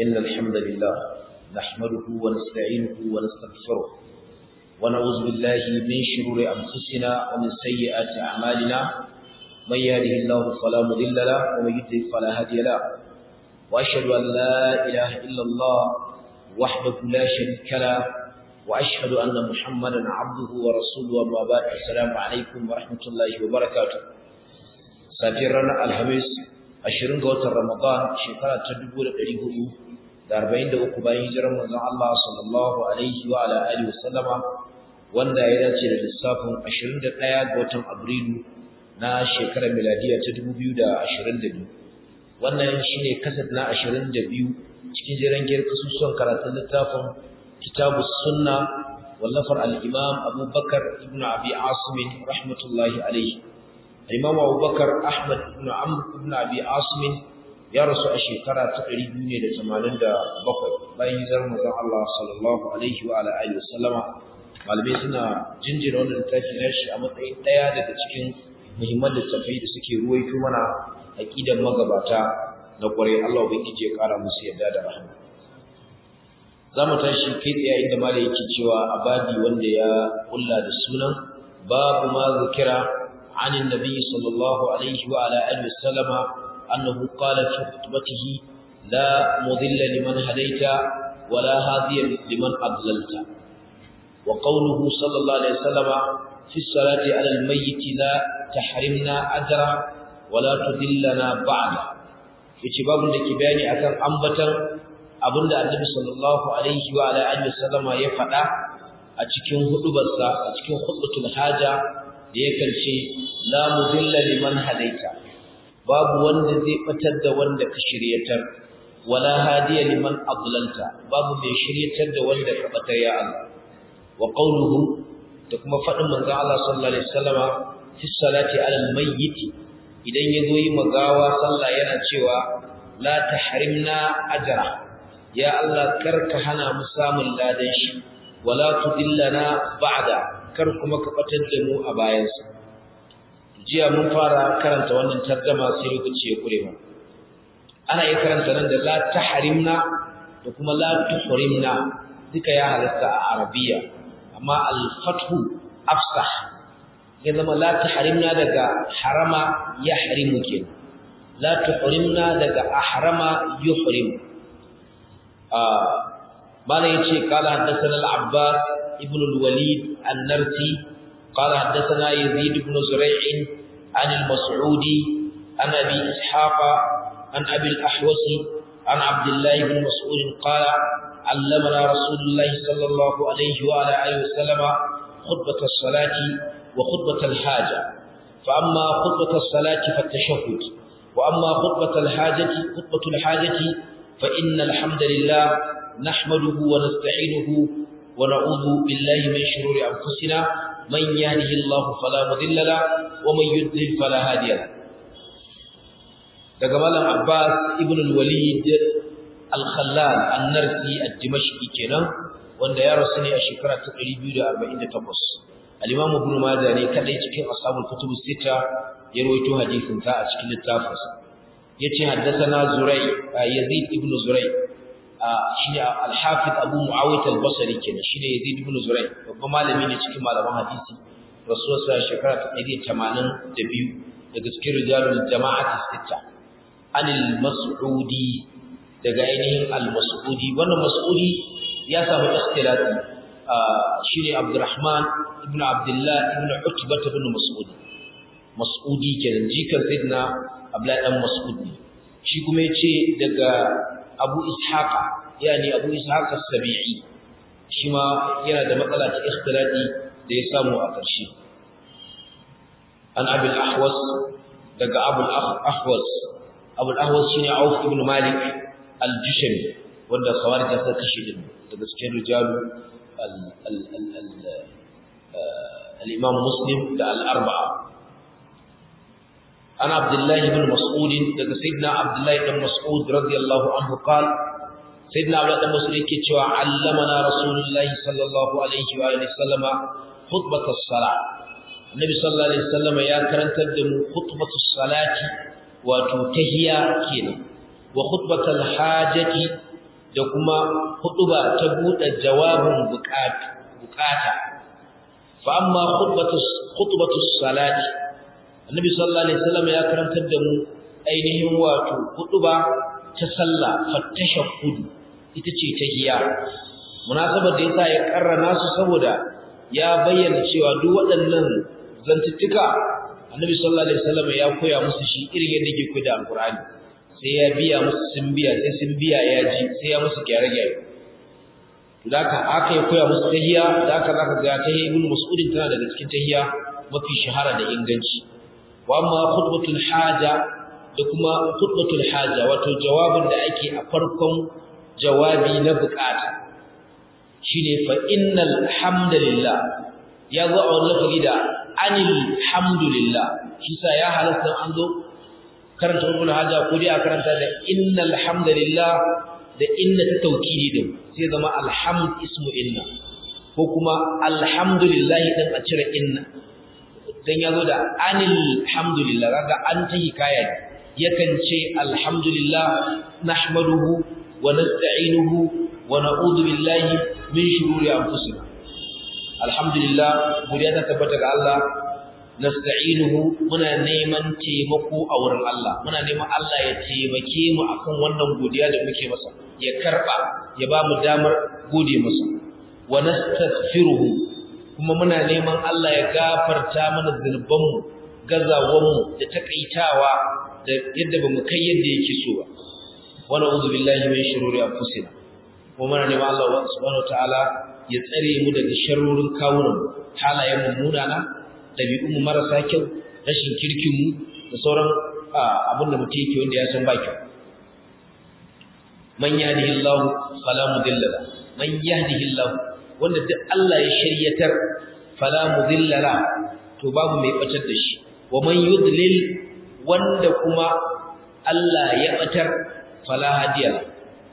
إن الحمد لله نحمده ونستعينه ونستغفره ونعوذ بالله من شرور أنفسنا ومن سيئات أعمالنا من يهده الله فلا مضل له ومن يضلل فلا هادي له وأشهد أن لا إله إلا الله وحده لا شريك له وأشهد أن محمدا عبده ورسوله وما بعد السلام عليكم ورحمة الله وبركاته سافرنا الخميس 20 ga watan Ramadan shekara ta 1443 bayan hijirar manzon Allah sallallahu alaihi wa ala alihi wasallama wanda ya dace da lissafin 21 ga watan Abrilu na shekarar miladiya ta 2022 wannan shine kasad na 22 cikin jiran kasusuwan karatun littafin Kitabus Sunna wallafar al-Imam Abu Bakar ibn Abi Asim rahmatullahi alaihi Imam Abubakar Ahmad ibn Amr ibn Abi Asim ya rasu a shekara ta 287 bayan hijirar manzon Allah sallallahu alaihi wa alihi wasallama malamai suna jinjira wannan littafi na shi a matsayin daya daga cikin muhimman littafai da suke ruwaito mana aqidar magabata na kwarai Allah ubangiji ya kara musu yadda da rahama zamu tashi kai tsaye inda malai yake cewa abadi wanda ya kulla da sunan babu ma zikira عن النبي صلى الله عليه وعلى آله وسلم أنه قال في خطبته لا مضل لمن هديت ولا هادي لمن أضللت وقوله صلى الله عليه وسلم في الصلاة على الميت لا تحرمنا أجرا ولا تذلنا بعد يتباب لكباني أكثر أنبتا أبن النبي صلى الله عليه وعلى آله وسلم يفعل أتكين خطبة أتكين خطبة الحاجة da yakan ce la mudilla liman hadaita babu wanda zai fitar da wanda ka shiryatar wala hadiya liman adlalta babu mai shiryatar da wanda ka batar ya Allah wa qawluhu da kuma fadin manzon Allah sallallahu alaihi wasallama fi salati ala almayyit idan yazo yi magawa sallah yana cewa la tahrimna ajra ya Allah karka hana mu samun ladan shi wala tudillana ba'da kar kuma ka batar da mu a bayansa jiya mun fara karanta wannan tarjuma sai lokaci ya kure mu ana iya karanta nan da la tahrimna da kuma la tuhrimna duka ya halatta a arabiya amma al-fathu afsah ya zama la tahrimna daga harama yahrimu kenan la tuhrimna daga ahrama yuhrim bala yace qala hadathana al-abbas ابن الوليد النرسي قال حدثنا يزيد بن زريع عن المسعودي عن أبي إسحاق عن أبي الأحوص عن عبد الله بن مسعود قال علمنا رسول الله صلى الله عليه وعلى آله وسلم خطبة الصلاة وخطبة الحاجة فأما خطبة الصلاة فالتشهد وأما خطبة الحاجة فإن الحمد لله نحمده ونستعينه ونعوذ بالله من شرور أنفسنا من يهده الله فلا مضل له ومن يضلل فلا هادي له daga malam Abbas ibn al-Walid al-Khallal an-Narsi ad-Dimashqi kenan wanda ya rasu ne a shekara ta 248 al-Imam Ibn Majah ne kadai cikin ashabul kutub sita ya rawaito hadisin sa a cikin littafinsa yace haddathana Yazid ibn Zuray shine al-Hafiz Abu Muawiyah al-Basri kenan shine Yazid ibn Zuray babban malami ne cikin malaman hadisi rasulullah shekara ta 182 daga cikin rijalul jama'ati sita anil mas'udi daga ainihin al-mas'udi wannan mas'udi ya samu ikhtilati shine Abdurrahman ibn Abdullah ibn Utbah ibn mas'udi kenan jikan sayyidina Abdullah dan Mas'udi shi kuma yace daga Abu Ishaq yani Abu Ishaq as-Sabi'i shi ma yana da matsala ta ikhtilati da ya samu a ƙarshe an Abi al-Ahwas daga Abu al-Ahwas shine Auf ibn Malik al-Jushami wanda khawarij suka kashe din daga cikin rijalu al-Imam Muslim da al-Arba'a عن عبد الله بن مسعود daga sayyidina Abdullah ibn Mas'ud radiyallahu anhu قال سيدنا عبد الله بن مسعود yake cewa allamana rasulullahi sallallahu alaihi wa alihi sallama khutbatus salat annabi sallallahu alaihi wasallam ya karantar da mu khutbatus salati wato tahiyya kenan wa khutbatul hajati da kuma hutuba ta bude jawabin bukata fa amma khutbatus salati annabi sallallahu alaihi wasallam ya karantar da mu ainihin wato hutuba ta sallah fatashahhud ita ce tahiyya munasabar da yasa ya karrana su saboda ya bayyana cewa duk waɗannan zantuttuka annabi sallallahu alaihi wasallam ya koya musu shi irin yadda yake koyar da alqur'ani sai ya biya musu sun biya sai sun biya ya ji sai ya musu gyare-gyare to haka aka yi koya musu tahiyya da haka zaka ga tahiyya ibn mas'ud tana daga cikin tahiyya mafi shahara da inganci wa amma khutbatul haja da kuma khutbatul haja wato jawabin da ake a farkon jawabi na bukata shine fa innal hamdalillah ya zo a wannan fari da anil hamdulillah shi sa ya halasta an zo karanta khutbatul haja ko dai a karanta da innal hamdalillah da inna ta taukidi din sai zama alhamd ismu inna ko kuma alhamdulillah din a cire inna dan yazo da anil hamdulillah kaga an ta hikaya yakan ce alhamdulillah nahmaduhu wa nasta'inuhu wa na'udhu billahi min shururi anfusina alhamdulillah godiya ta tabbata ga Allah nasta'inuhu muna neman taimako a wurin Allah muna neman Allah ya taimake mu akan wannan godiya da muke masa ya karba ya ba mu damar gode masa wa nastaghfiruhu kuma muna neman Allah ya gafarta mana zunubanmu gazawanmu da takaitawa da yadda bamu kai yadda yake so ba wa na'udhu billahi min shururi anfusina kuma muna neman Allah subhanahu wataala ya tsare mu daga sharrorin kawunan halayen munana dabi'un marasa kyau rashin kirkin mu da sauran abin da mutum yake wanda ya san ba kyau man yahdihillahu fala mudilla la man yahdihillahu wanda duk Allah ya shiryatar fala mudilla la to babu mai batar da shi wa man yudlil wanda kuma Allah ya batar fala hadiya la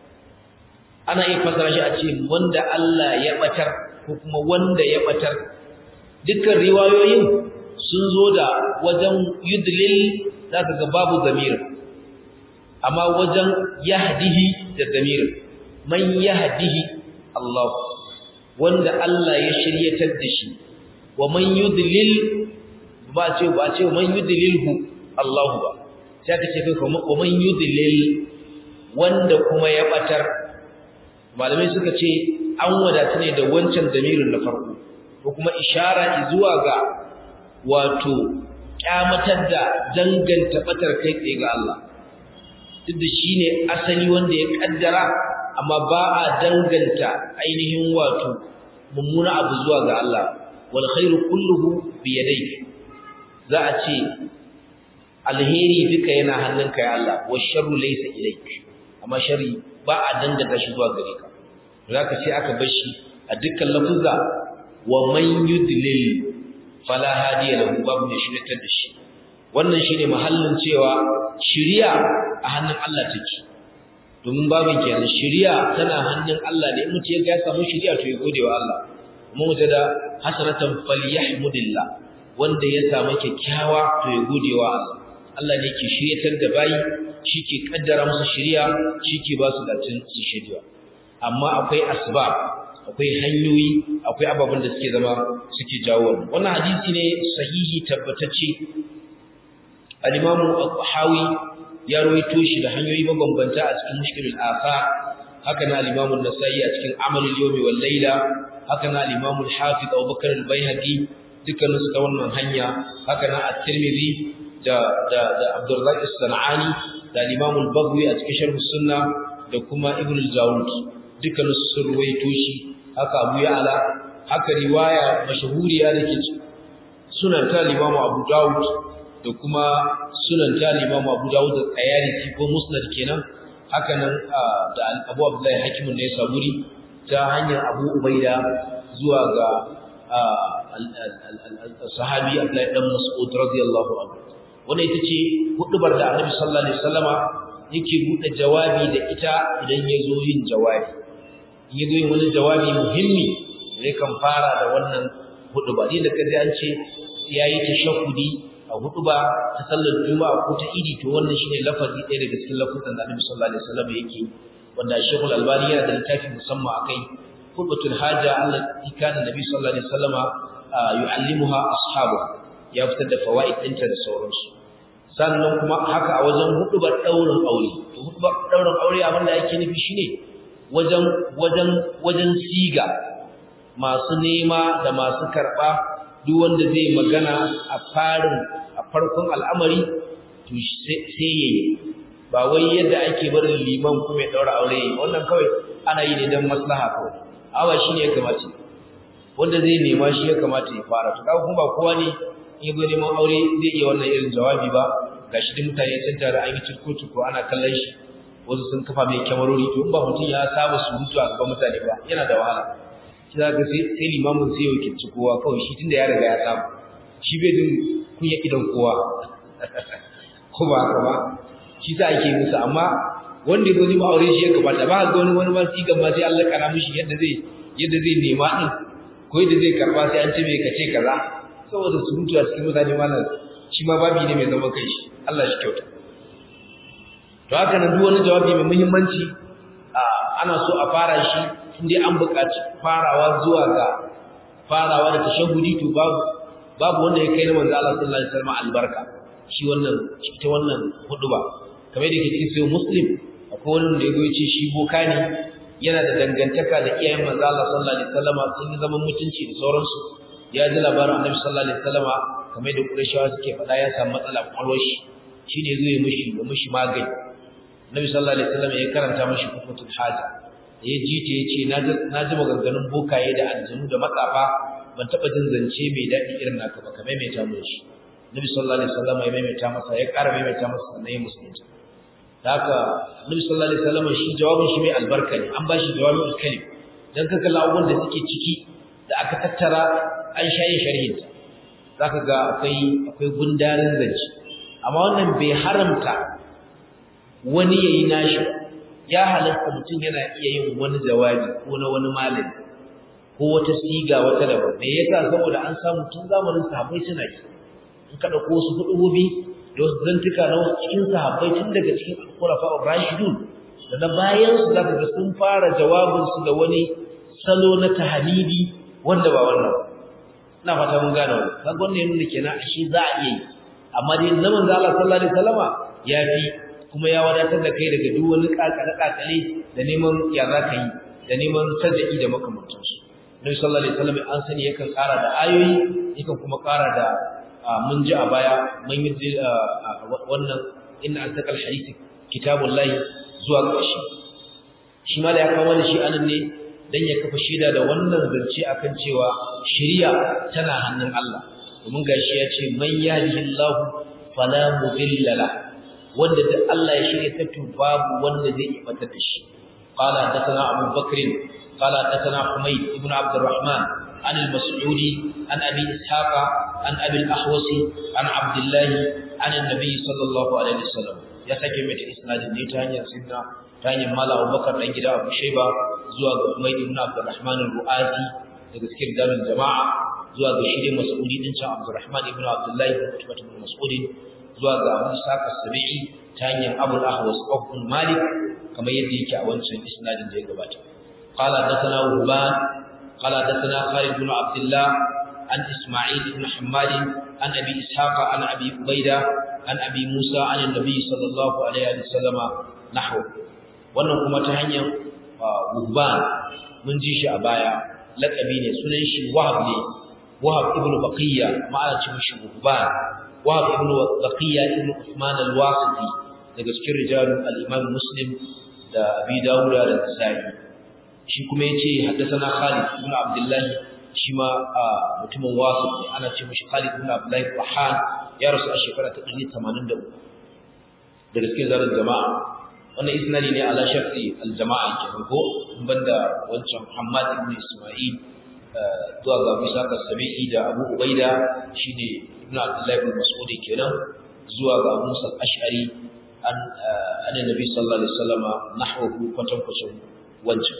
ana iya fasara shi a ce wanda Allah ya batar ko kuma wanda ya batar dukkan riwayoyin sun zo da wajen yudlil zaka ga babu zamir amma wajen yahdihi da zamir man yahdihi Allah wanda Allah ya shiryatar da shi wa man yudlil ba ce man yudlilhu Allah ba sai ka ce kai wa man yudlil wanda kuma ya batar malamai suka ce an wadata ne da wancan zamirin na farko ko kuma ishara zuwa ga wato kyamatar da danganta batar kai tsaye ga Allah duk da shine asali wanda ya kaddara amma ba a danganta ainihin wato mummuna abu zuwa ga Allah wal khairu kulluhu bi yadayk za a ce alheri duka yana hannunka ya Allah wa sharru laysa ilayk amma sharri ba a danganta shi zuwa gare ka zaka ce aka bar shi a dukkan lafuzza wa man yudlil fala hadiya lahu babu ne shiryatar da shi wannan shine mahallin cewa shiriya a hannun Allah take domin babin kenan shiriya tana hannun Allah ne mutum ya samu shiriya to ya gode wa Allah kuma da hasanatan falyahmudillah wanda ya samu kyakkyawa to ya gode wa Allah Allah ne ke shiryatar da bayi shike kaddara musu shiriya shike ba su dacin su shiriya amma akwai asbab akwai hanyoyi akwai ababen da suke zama suke jawo wannan hadisi ne sahihi tabbatacce al-Imam al-Tahawi ya rawaito shi da hanyoyi mabambanta a cikin Mushkilul Athar haka na al-Imam an-Nasa'i a cikin Amal al-Yawm wal Layla haka na al-Imam al-Hafiz Abu Bakr al-Baihaqi dukkan su ta wannan hanya haka na at-Tirmidhi da Abdurrazzaq as-San'ani da al-Imam al-Baghawi a cikin Sharh as-Sunnah da kuma Ibn al-Jawud dukkan su sun rawaito shi haka Abu Ya'la haka riwaya mashhuriya dake sunan ta Imam Abu Dawud da kuma sunan ta Imam Abu Dawud da Tayalisi ko Musnad kenan haka nan da Abu Abdullah Hakim ne Saburi ta hanyar Abu Ubaida zuwa ga sahabi Abdullah dan Mas'ud radiyallahu anhu wannan ita ce hudubar da Annabi sallallahu alaihi wasallama yake bude jawabi da ita idan yazo yin jawabi yazo yin wani jawabi muhimmi zai kan fara da wannan huduba din da kaje an ce yayi tashahhudi a huduba ta sallar juma'a ko ta idi to wannan shine lafazi ɗaya daga cikin lafazan da Annabi sallallahu alaihi wasallam yake wanda Sheikh Al-Albani yana da littafi musamman akai khutbatul haja allati kana Nabi sallallahu alaihi wasallama yu'allimuha ashabu ya fitar da fawaid ɗinta da sauransu. Sannan kuma haka a wajen hudubar daurin aure, to hudubar daurin aure abin da yake nufi shine wajen siga masu nema da masu karba duk wanda zai magana a farkon al'amari to sai yayi, ba wai yadda ake barin liman kuma ya daura aure wannan kawai ana yi ne don maslaha kawai, awa shine ya kamata wanda zai nema shi ya kamata ya fara. To kaga kuma ba kowa ne in yazo neman aure zai iya wannan irin jawabi ba, gashi duk mutane sun tare an yi cirkutu ko ana kallon shi, wasu sun kafa mai kyamarori, to in ba mutum ya saba surutu a gaban mutane ba yana da wahala. Shi za ka sai limamin sai ya wakilci kowa kawai, shi tunda ya riga ya samu shi bai jin kunya idan kowa ko ba haka ba, shi sa ake musu. Amma wanda ya zo neman aure shi ya kamata ba ga wani ma sigan ma sai Allah kana mishi yadda zai nema din ko yadda zai karba sai an ce mai kace kaza, saboda surutu a cikin mutane malam shi ma babi ne mai zaman kai shi. Allah shi kyauta. To haka nan duk wani jawabi mai muhimmanci ana so a fara shi inda an buƙaci farawa zuwa ga farawa da tashahudi, to babu wanda ya kai na manzo Allah sallallahu alaihi wasallam albarka shi wannan huduba. Kamar da yake cikin sai Muslim akwai wani da yago yace shi boka ne, yana da dangantaka da iyayen manzo Allah sallallahu alaihi wasallam, sun yi zaman mutunci da sauransu. Ya ji labarin Annabi sallallahu alaihi wasallam kamar da Qurayshawa suke faɗa ya samu matsala kwalwar shi ne zai mishi magani. Annabi sallallahu alaihi wasallam ya karanta mishi khutbatul haja, ya ji ta yace na ji maganganun bokaye da aljanu da matsafa, ban taba jin zance mai daɗi irin naka ba, kamar mai ta mun shi. Annabi sallallahu alaihi wasallam ya maimaita masa, ya ƙara maimaita masa sannan ya musulunta. Haka Annabi sallallahu alaihi wasallam shi jawabin shi mai albarka ne, an bashi jawabin kalim dan ka kalla abubuwan da suke ciki da aka tattara an shayin sharhin ta, zaka ga akwai gundarin zance. Amma wannan bai haramta wani yayi nashi, ya halatta mutum yana iya yin wani jawabi ko na wani malami ko wata siga wata daban. Me yasa? Saboda an samu tun zamanin sahabbai suna yi. In ka dauko su hudubi da wasu zantuka na wasu cikin sahabbai tun daga cikin khulafa'ur rashidun da na bayan su zaka ga sun fara jawabin su da wani salo na tahlili wanda ba wannan. Ina fata mun gane wannan. Kaga wannan yana kenan ashe za a iya yi. Amma dai zaman da Allah sallallahu alaihi wasallama ya fi, kuma ya wadatar da kai daga duk wani kakale da neman ya za ka yi da neman sadaki da makamantansu. Nabi sallallahu alaihi wasallam an sani yakan ƙara da ayoyi, yakan kuma ƙara da mun ji a baya mun yi wannan inna asaqal hadith kitabullahi zuwa ƙarshe. Shi ma da ya kawo da shi anan ne dan ya kafa shaida da wannan zance akan cewa shari'a tana hannun Allah. Domin gashi ya ce man yahdihillahu fala mudilla la, wanda da Allah ya shirya ta babu wanda zai ibata da shi. Qala hadathana Abu Bakr qala hadathana Humayd ibn Abd الرحمن عن المسعودي عن أبي إسحاق عن أبي الأحوص عن عبد الله عن النبي صلى الله عليه وسلم. ya sake mai isnadin ne ta hanyar sidna ta hanyar mala Abubakar dan gida Abu Shayba zuwa ga Humayd ibn Abdurrahman al-Ru'asi daga cikin dalil jama'a zuwa ga Shiri Mas'udi din can Abdurrahman ibn Abdullah ibn Mas'ud zuwa ga Abu Ishaq as-Sabi'i ta hanyar Abu al-Ahwas ibn Malik kamar yadda yake a wancan isnadin da ya gabata. Qala hadathana Ruban qala hadathana Khalid ibn Abdullah an Isma'il ibn Hammad an Abi Ishaq an Abi Ubaida an Abi Musa an Nabi sallallahu alaihi wasallam nahwu. Wannan kuma ta hanyar Ruban mun ji shi a baya, laqabi ne, sunan shi Wahab ne, Wahab ibn Baqiya ma'ana ce mishi Ruban. Wahab ibn Baqiya ibn Uthman al-Wasiti daga cikin rijalul al-Imam Muslim da Abi Dawud da Nasa'i. Shi kuma yace haddathana Khalid ibn Abdullah, shi ma mutumin Wasit ne, ana ce mishi Khalid ibn Abdullah Fahan, ya rasu a shekara ta 183 daga cikin zarar jama'a. Wannan isnadi ne ala shafi al-jama'a kenan ko banda wancan Muhammad ibn Isma'il zuwa ga Isa as-Sabi'i da Abu Ubaida shine ibn Abdullah ibn Mas'ud kenan zuwa ga Musa al-Ash'ari an annabi sallallahu alaihi wasallam nahwu kwatankwacin wancan.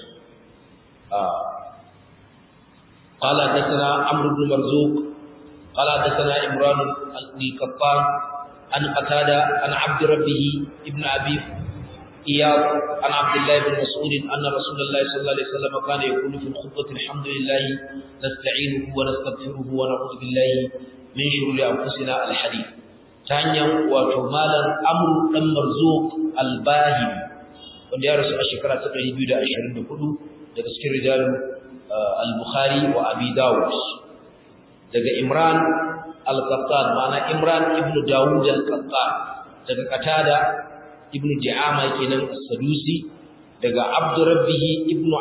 قال حدثنا عمرو بن مرزوق قال حدثنا عمران بن قطان عن قتادة عن عبد ربه ابن أبي إياض عن عبد الله بن مسعود أن رسول الله صلى الله عليه وسلم كان يقول في الخطبة الحمد لله نستعينه ونستغفره ونعوذ بالله من شرور أنفسنا الحديث تانيا وتمالا أمر بن مرزوق الباهلي wanda ya rasu a shekara ta 224 daga cikin rijal al-Bukhari wa Abi Dawud daga Imran al-Qattan ma'ana Imran ibn Dawud al-Qattan daga Qatada ibn Di'ama kenan as-Sadusi daga Abd Rabbih ibn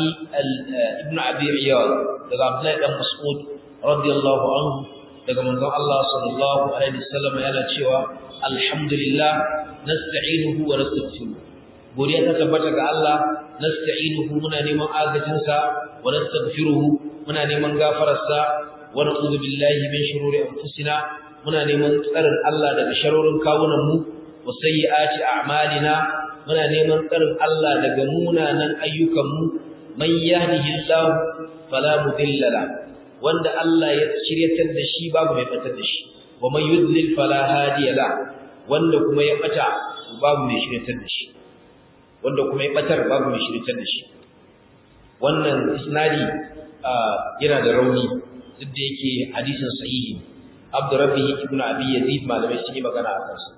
Abi Iyad daga Abdullah ibn Mas'ud radiyallahu anhu daga manzon Allah sallallahu alaihi wasallam yana cewa alhamdulillah nasta'inuhu wa nastaghfiruh godiya ta tabbata ga Allah nasta'inuhu muna neman agajin sa wa nastaghfiruhu muna neman gafararsa wa na'udhu billahi min shururi anfusina muna neman tsarin Allah daga sharorin kawunan mu wa sayyiati a'malina muna neman tsarin Allah daga munanan ayyukan mu man yahdihillahu fala mudilla la wanda Allah ya shiryatar da shi babu mai fatar da shi wa man yudlil fala hadiya la wanda kuma ya bata babu mai shiryatar da shi wanda kuma ya batar babu mai shiryatar da shi wannan isnadi yana da rauni duk da yake hadisin sahihi Abdurrabbih ibn Abi Yazid malamai sun yi magana a kansa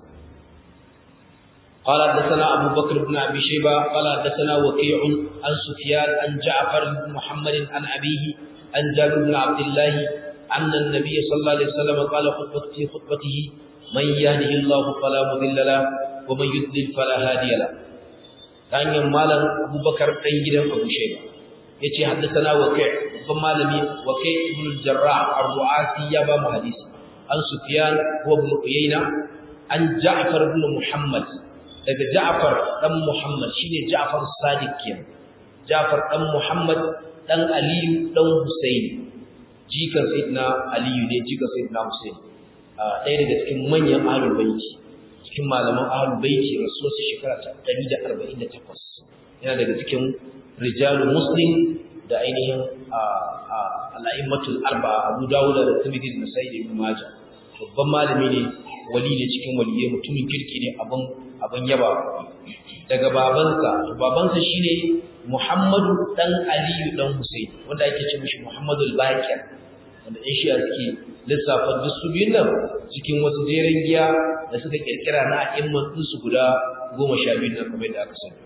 قال حدثنا أبو بكر بن أبي شيبة قال حدثنا وكيع عن سفيان عن جعفر بن محمد عن أبيه عن جابر بن عبد الله أن النبي صلى الله عليه وسلم قال في خطبته من يهده الله فلا مضل له ومن يضلل فلا هادي له كان مالا أبو بكر بن جدًا أبو شيبة يتي حدثنا وكيع فمالني وكيع بن الجراح الرعاسي يابا محدث عن سفيان هو ابن عيينة عن جعفر بن محمد daga Ja'far dan Muhammad shine Ja'far Sadiq kenan Ja'far dan Muhammad dan Ali dan Husayn jikan Sayyidina Ali ne jikan Sayyidina Husayn ɗaya daga cikin manyan ahlul baiti cikin malaman ahlul baiti rasul shekara ta 148 yana daga cikin rijalul muslim da ainihin al-a'immatul arba'a Abu Dawud da Tirmidhi da Sa'id ibn Majah babban malami ne wali ne cikin waliyai mutumin kirki ne abin yaba daga babansa shine Muhammadu dan Aliyu dan Husayn wanda ake ce mishi Muhammadul Baqir wanda in shi suke lissafa duk su biyun nan cikin wasu jeren giya da suka kirkira na a'imman su guda 12 nan kamar da aka sani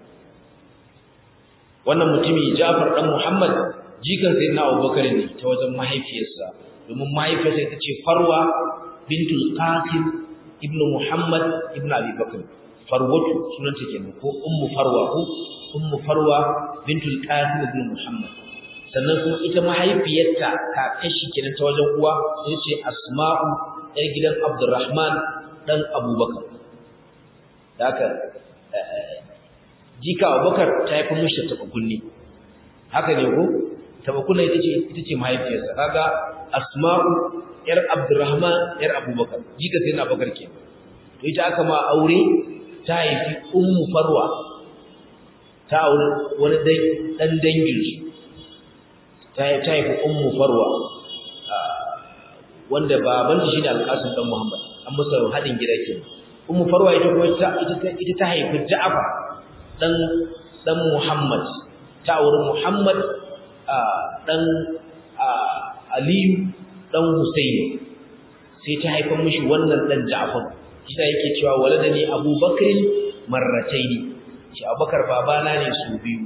wannan mutumi Ja'far dan Muhammad jikan sayyidina Abubakar ne ta wajen mahaifiyarsa domin mahaifiyarsa ita ce Farwa bintul Qasim ibnu Muhammad ibnu Abi Bakr Farwatu sunanta kenan ko ummu Farwa bintul Qasim ibn Muhammad sannan kuma ita mahaifiyarta kakan shi kenan ta wajen uwa sai ce Asma'u ɗan gidan Abdurrahman dan Abubakar haka jika Abubakar ta haifa mishi tabakunni haka ne ko tabakunni ita ce mahaifiyarsa kaga Asma'u yar Abdurrahman yar Abubakar jika sai na Abubakar kenan to ita aka ma aure ta haifi ummu Farwa ta aure wani dan dangin su ta haifi ummu Farwa wanda babanta shine Al-Qasim dan Muhammad an musa hadin gida kenan ummu Farwa ita kuma ita ta haifi Ja'far dan Muhammad ta aure Muhammad dan Aliyu dan Husaini sai ta haifa mishi wannan dan Ja'far kisa yake cewa waladani Abubakar marrataini shi Abubakar babana ne su biyu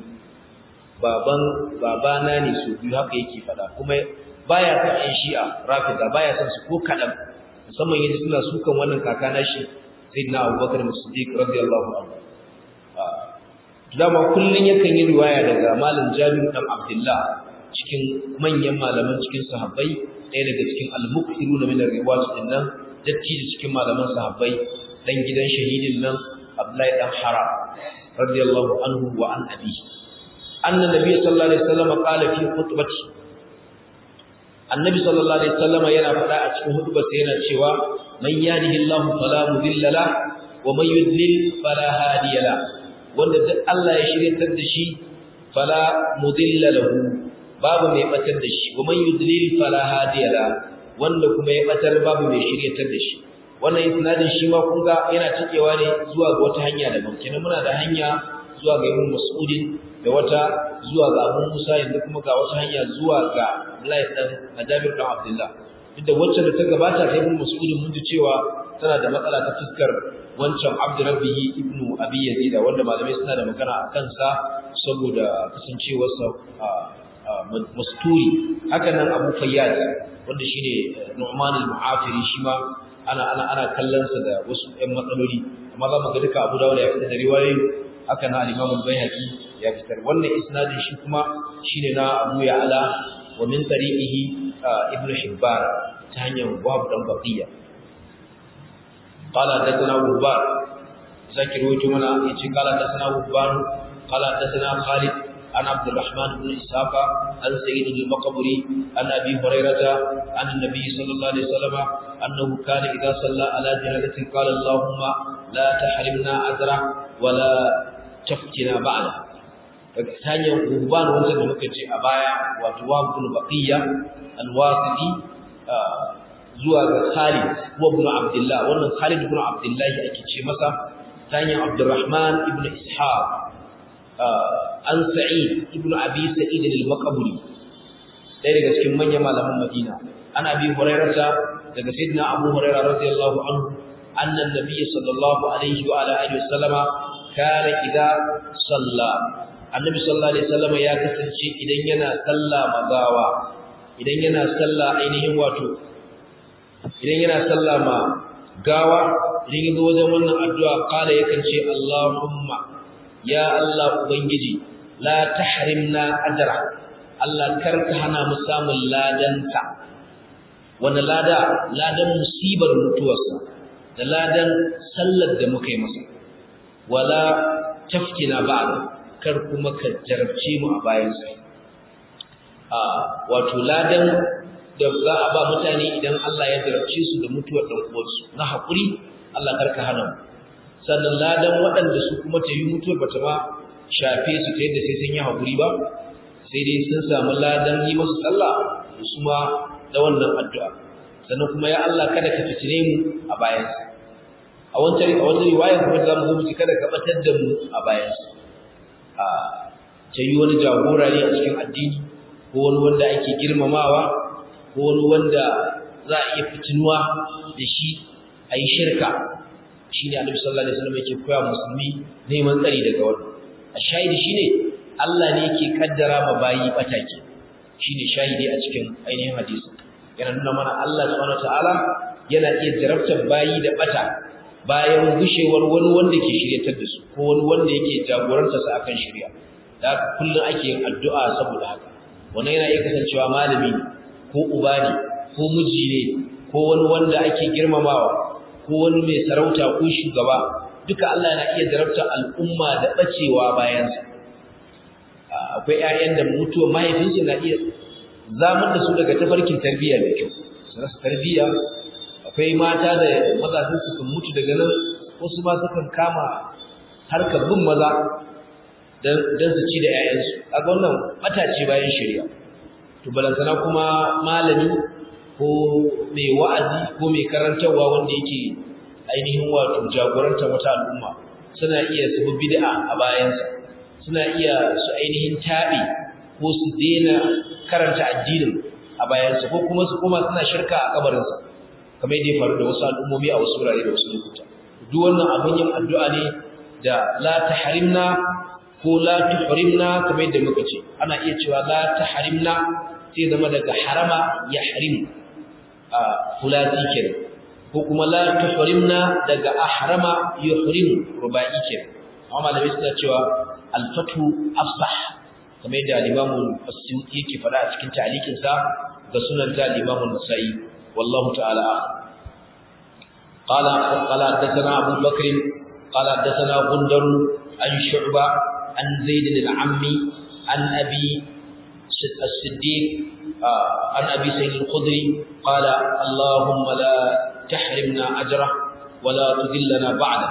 babana ne su biyu haka yake fada kuma baya son ɗan Shi'a Rafida baya son su ko kadan musamman yaji suna sukan wannan kaka nashi Sayyidina Abubakar As-Siddiq radiyallahu anhu dama kullun yakan yi riwaya daga Malam Jabir dan Abdullah cikin manyan malaman cikin sahabbai ɗaya daga cikin al-mukthiruna min ar-riwayat dinnan datti da cikin malaman sahabbai dan gidan shahidin nan Abdullahi dan Haram radiyallahu anhu wa an abi anna nabiy sallallahu alaihi wasallam qala fi khutbati annabi sallallahu alaihi wasallam yana faɗa a cikin hutubarsa yana cewa man yahdihillahu fala mudilla la wa man yudlil fala hadiya la wanda duk Allah ya shiryatar da shi fala mudilla lahu babu mai batar da shi wa man yudlil fala hadiya la wanda kuma ya batar babu mai shiryatar da shi wannan isnadin shi ma kun ga yana cikewa ne zuwa ga wata hanya daban kenan muna da hanya zuwa ga Ibn Mas'ud da wata zuwa ga Abu Musa yanzu kuma ga wata hanya zuwa ga Abdullahi dan Jabir dan Abdullah duk da wacce da ta gabata ta Ibn Mas'ud mun ji cewa tana da matsala ta fuskar wancan Abdurrabbih ibn Abi Yazid wanda malamai suna da magana a kansa saboda kasancewarsa masturi haka nan Abu Fayyad wanda shine Nu'man al-Mu'afiri shi ma ana kallon sa da wasu ɗan matsaloli amma za mu ga duka Abu Dawud ya fitar da riwayoyi haka na al-Imam al-Baihaqi ya fitar wannan isnadin shi kuma shine na Abu Ya'la wa min tariqihi Ibn Hibban ta hanyar Wahab dan Baqiya qala hadathana Wahban zakir wato mana yace qala hadathana Wahban qala hadathana Khalid عن عبد الرحمن بن إسحاق عن سيد المقبري عن أبي هريرة عن النبي صلى الله عليه وسلم أنه كان إذا صلى على جنازة قال اللهم لا تحرمنا أجره ولا تفتنا بعده ثاني غربان وانت مكتي أبايا وتواب بن بقية الواسطي زوا خالد وابن عبد الله وأن خالد بن عبد الله أكيد مسا ثاني عبد الرحمن بن إسحاق an Sa'id ibn Abi Sa'id al-Maqburi dai daga cikin manyan malaman Madina an Abi Hurairah daga Sayyidina Abu Hurairah radiyallahu anhu anna an-nabiy sallallahu alaihi wa ala alihi wasallama kana idza salla annabi sallallahu alaihi wasallama ya kasance idan yana salla magawa idan yana salla ainihin wato idan yana salla ma gawa idan yazo wajen wannan addu'a kala yakan ce Allahumma ya Allah ubangiji la tahrimna ajra Allah karka hana mu samun ladanta wannan ladan musibar mutuwarsa da ladan sallar da muka yi masa wala tafkina ba'da kar kuma ka jarabce mu a bayan sa wato ladan da za a ba mutane idan Allah ya jarabce su da mutuwar dan uwansu na hakuri Allah karka hana mu sannan ladan waɗanda su kuma ta yi mutuwar bata ma shafe su ta yadda sai sun yi haƙuri ba sai dai sun samu ladan yi masu sallah su ma da wannan addu'a sannan kuma ya Allah kada ka fitine mu a bayansa a wata riwaya kuma za mu zo mu ci kada ka batar da mu a bayansa ta yi wani jagora ne a cikin addini ko wani wanda ake girmamawa ko wani wanda za a iya fitinuwa da shi a yi shirka shine Annabi sallallahu alaihi wasallam yake koya musulmi neman tsari daga wannan ashahidi shine Allah ne yake kaddara ma bayi batake shine shahidi a cikin ainihin hadisi yana nuna mana Allah subhanahu wataala yana iya jarabtar bayi da bata bayan gushewar wani wanda ke shiryatar da su ko wani wanda yake jagoranta su akan shari'a da haka kullun ake yin addu'a saboda haka wannan yana iya kasancewa malami ko uba ne ko miji ne ko wani wanda ake girmamawa ko wani mai sarauta ko shugaba duka Allah yana iya jarabta al'umma da bacewa bayansa akwai ƴaƴan da mutuwa mahaifinsu na iya zamar da su daga tafarkin tarbiyya mai kyau su rasa tarbiyya akwai mata da mazajin su kan mutu daga nan wasu ma sukan kama harkar bin maza dan su ci da ƴaƴansu kaga wannan matace bayan shari'a to balantana kuma malami ko mai wa'azi ko mai karantarwa wanda yake ainihin wato jagorantar wata al'umma suna iya su bi bid'a a bayansa suna iya su ainihin tabi ko su daina karanta addinin a bayansa ko kuma su koma suna shirka a kabarinsa kamar yadda ya faru da wasu al'ummomi a wasu wurare da wasu lokuta duk wannan abin yin addu'a ne da la tahrimna ko la tuhrimna kamar yadda muka ce ana iya cewa la tahrimna sai zama daga harama ya harim fulati kenan ko kuma la tuhrimna daga ahrama yuhrim rubai kenan amma malamai suna cewa al-fathu afsah kamar yadda al-Imam as-Suyuti yake fada a cikin ta'liqin sa ga sunan ta al-Imam an-Nasa'i wallahu ta'ala qala hadathana Abu Bakr qala hadathana Gundar an Shu'ba an Zaid al-Ammi an Abi الصديق عن أبي سعيد الخدري قال اللهم لا تحرمنا أجره ولا تذلنا بعده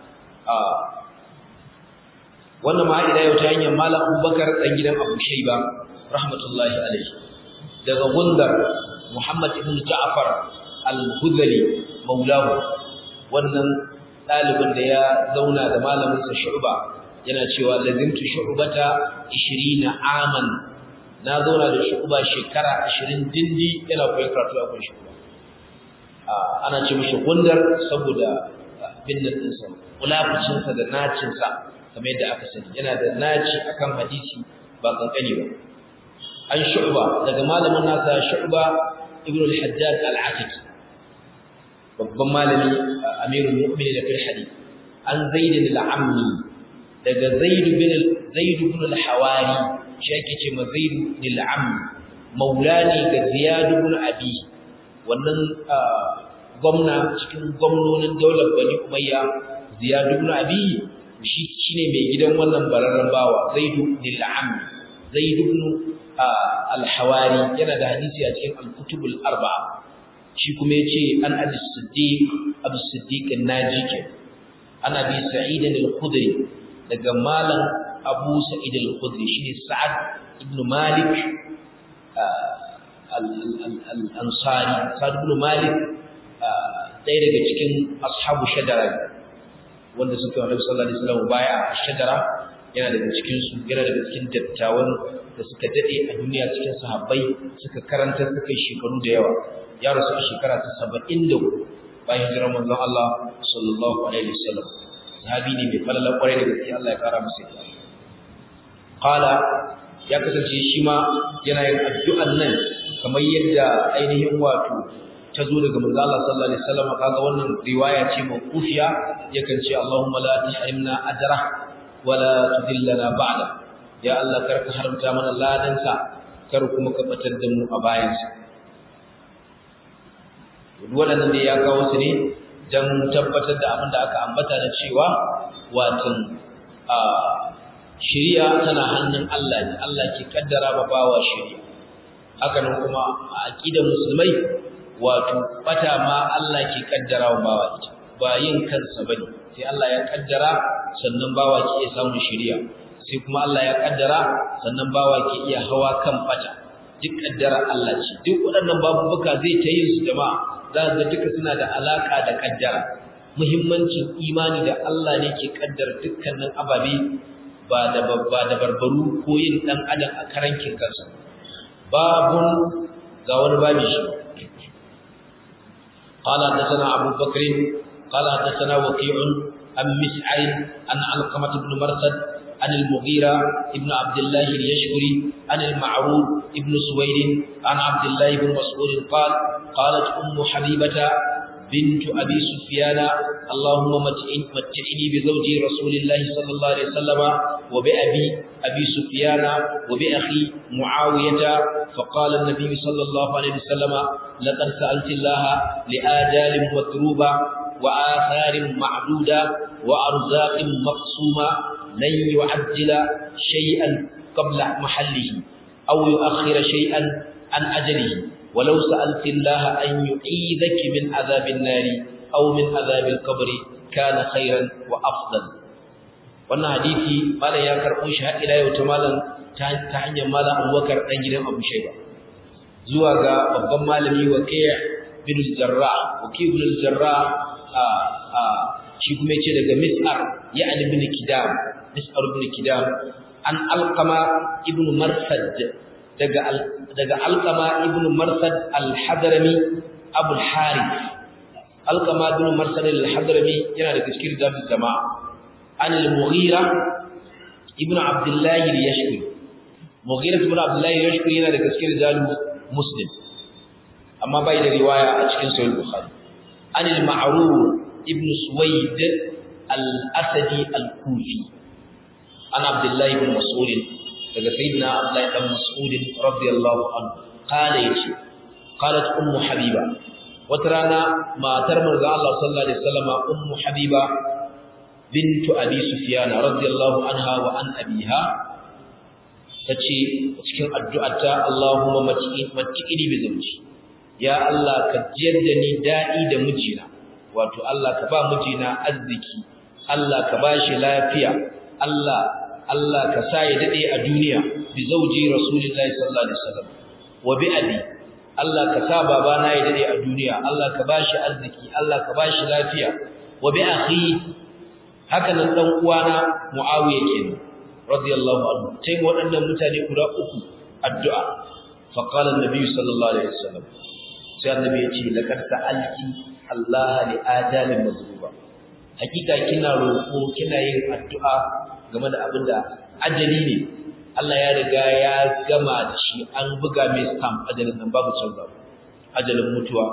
wannan ma ila yau ta hanyar Malam Abubakar dan gidan Abu Shayba rahmatullahi alaihi daga Gundar Muhammad ibn Ja'far al-Hudhali maulahu wannan ɗalibin da ya zauna da malaminsa Shu'ba yana cewa lazimtu Shu'bata 20 aman, na zauna da Shu'ba shekara 20 dindi yana koyon karatu a kan Shu'ba. Ana ce mishi gundar saboda binnan ɗinsa, kulafucinsa da nacinsa kamar yadda aka sani, yana da naci akan hadisi ba kankani ba. An Shu'ba daga malamin nasa Shu'ba ibn al-Hajjaj al-Atiki, babban malami amirul mu'minin fil hadith. An Zaid al-Ammi daga Zaid ibn al-Hawari, shi yake ce ma Zaid al-Ammi, maulani ga Ziyad ibn Abi, wannan gwamna cikin gwamnonin daular Bani Umayya. Ziyad ibn Abi shi shine mai gidan wannan bararran bawa Zaid al-Ammi. Zaid ibn al-Hawari yana da hadisi a cikin al-Kutub al-Arba'a. Shi kuma yace an Abu Siddiq an-Naji ke an Abi Sa'id al-Khudri daga malam Abu Sa'id al-Khudri shine Sa'ad ibn Malik al-Ansari. Sa'ad ibn Malik ɗaya daga cikin ashabu shajara wanda suka yi Annabi sallallahu alaihi wasallam baya a shajara, yana daga cikin su, yana daga cikin dattawan da suka dade a duniya cikin sahabbai, suka karanta, suka yi shekaru da yawa. Ya rasu a shekara ta 74 bayan hijirar manzon Allah sallallahu alaihi wasallam. Sahabi ne mai falala kwarai da gaske, Allah ya kara masa yarda. Qala, ya kasance shi ma yana yin addu'an nan kamar yadda ainihin wato ta zo daga manzon Allah sallallahu alaihi wasallam. Kaga wannan riwaya ce mawqufiya, yakan ce Allahumma la tahrimna ajra wa la tudillana ba'da. Ya Allah, karka haramta mana ladansa, kar kuma ka batar da mu a bayansa. Waɗannan da ya kawo su ne don tabbatar da abin da aka ambata na cewa watan shari'a tana hannun Allah ne, Allah ke kaddara ba bawa shari'a. Haka nan kuma a aqidar musulmai wato bata ma Allah ke kaddara wa bawa ita, ba yin kansa bane, sai Allah ya kaddara sannan bawa ke iya samun shari'a, sai kuma Allah ya kaddara sannan bawa ke iya hawa kan bata. Duk kaddara Allah ce. Duk waɗannan babubuka zai ta yin su jama'a, za ga duka suna da alaka da kaddara. Muhimmancin imani da Allah ne ke kaddara dukkanin ababe, ba da barbaru ko yin dan adam a karankin kansa. Babun ga wani babi shi. Qala hadathana Abu Bakr qala hadathana Waqi' an Mis'ar an Alqamah ibn Marsad عن المغيرة ابن عبد الله اليشكري عن المعروف ابن سويد عن عبد الله بن مسعود قال قالت أم حبيبة بنت أبي سفيان اللهم متعني بزوجي رسول الله صلى الله عليه وسلم وبأبي سفيان وبأخي معاوية. فقال النبي صلى الله عليه وسلم لقد سألت الله لآجال مضروبة وآثار معدودة وأرزاق مقسومة لن يعجل شيئا قبل محله أو يؤخر شيئا عن أجله، ولو سألت الله أن يعيذك من عذاب النار أو من عذاب القبر كان خيرا وأفضل. wannan hadisi malam ya karɓo shi har ila yau ta malam ta hanyar malam Abubakar dan gidan Abu Shayba zuwa ga babban malami Waqi' bin al-Jarrah. Waqi' bin al-Jarrah shi kuma yace daga Mis'ar ya'ni bin Kidam, Mis'ar ibn Kidam an Alqama ibn Marsad daga Alqama ibn Marsad al-Hadrami Abu al-Harith. Alqama ibn Marsad al-Hadrami yana da cikin rijalul jama'a. An al-Mughira ibn Abdullah al-Yashkuri. Mughira ibn Abdullah al-Yashkuri yana da cikin rijalul Muslim, amma bai da riwaya a cikin Sahih Bukhari. An al-Ma'ruf ibn Suwaid al-Asadi al-Kufi an Abdullah ibn Mas'ud daga sayyidina Abdullah ibn Mas'ud radiyallahu anhu qala yace qalat ummu Habiba, wata rana matar manzo Allah sallallahu alaihi wasallam ummu Habiba bintu Abi Sufyan radiyallahu anha wa an abiha tace cikin addu'arta Allahumma matti'ini bi zawji, ya Allah ka jiyar da ni da'i da mijina, wato Allah ka ba mijina arziki, Allah ka bashi lafiya, Allah ka sa ya dade a duniya bi zauji Rasulullahi sallallahu alaihi wasallam wa bi abi Allah ka sa babana ya dade a duniya Allah ka bashi arziki Allah ka bashi lafiya wa bi akhi haka nan dan uwana Muawiya kenan radiyallahu anhu sai waɗannan mutane guda uku addu'a fa qala an-nabi sallallahu alaihi wasallam sai annabi ya ce laqad sa'alti Allah li ajalin mazruba hakika kina roƙo kina yin addu'a game da abinda ajali ne Allah ya riga ya gama da shi an buga mai stamp ajalin nan babu canza ajalin mutuwa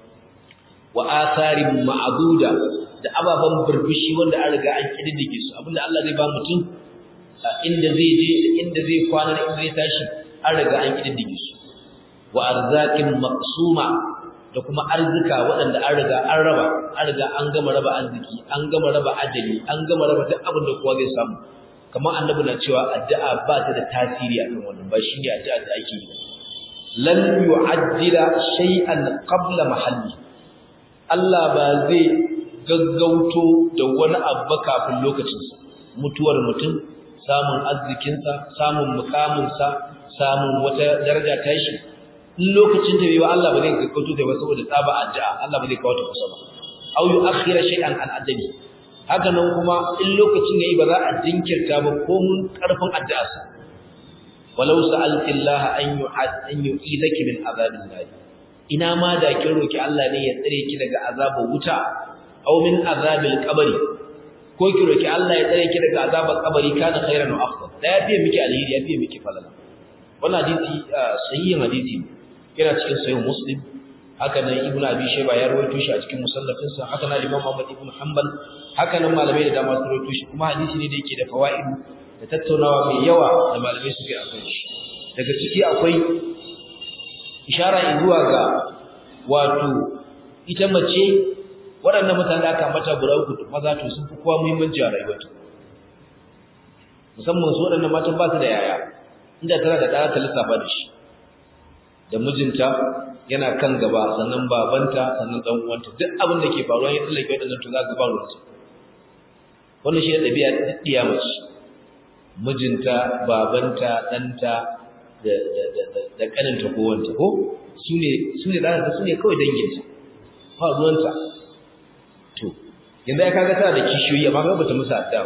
wa atharin ma'duda da ababan burbushi wanda an riga an kididdige su abinda Allah zai ba mutum inda zai je da inda zai kwana da inda zai tashi an riga an kididdige su wa arzaqin maqsuma da kuma arzika waɗanda an riga an gama raba arziki an gama raba ajali an gama raba duk abin da kowa zai samu kamar annabi na cewa addu'a ba ta da tasiri akan wannan ba shine addu'a da ake yi lan yu'ajjila shay'an qabla mahalli Allah ba zai gaggauto da wani abu kafin lokacinsa mutuwar mutum samun arzikinsa samun mukaminsa samun wata daraja ta shi in lokacin da bai ba Allah ba zai gaggauto da ba saboda tsaba addu'a Allah ba zai kawo ta kusa ba aw yu'akhkhira shay'an an adami haka nan kuma in lokacin yayi ba za a jinkirta ba ko mun karfin addu'a walau sa'alti Allah an yu'idaki min azabillah ina ma da kin roki Allah ne ya tsare ki daga azabar wuta aw min azabil qabri ko ki roki Allah ya tsare ki daga azabar kabari kana khairan wa afdal da ya fiye miki alheri ya fiye miki falala wannan hadisi sahihin hadisi yana cikin sahih muslim haka nan ibnu abi shayba ya rawaito shi a cikin musannafin sa haka nan imam Ahmad ibn Hanbal haka nan malamai da dama su rawaito shi kuma hadisi ne da yake da fawaid da tattaunawa mai yawa da malamai suke akan shi daga ciki akwai ishara zuwa ga wato ita mace waɗannan mutane da aka ambata guda uku maza to sun fi kowa muhimmanci a rayuwarta musamman su waɗannan matan ba su da yaya inda tana da ɗaya ta lissafa da shi da mijinta yana kan gaba sannan babanta sannan ɗan uwanta duk abin da ke faruwa ya tsallake waɗannan to za ka ba ruwansa wannan shi ne ɗabi'a ɗiya mace mijinta babanta ɗanta da ƙaninta ko wanta ko su ne kawai danginta ba ruwanta to yanzu ya kaga tana da kishiyoyi amma ba ta musu adda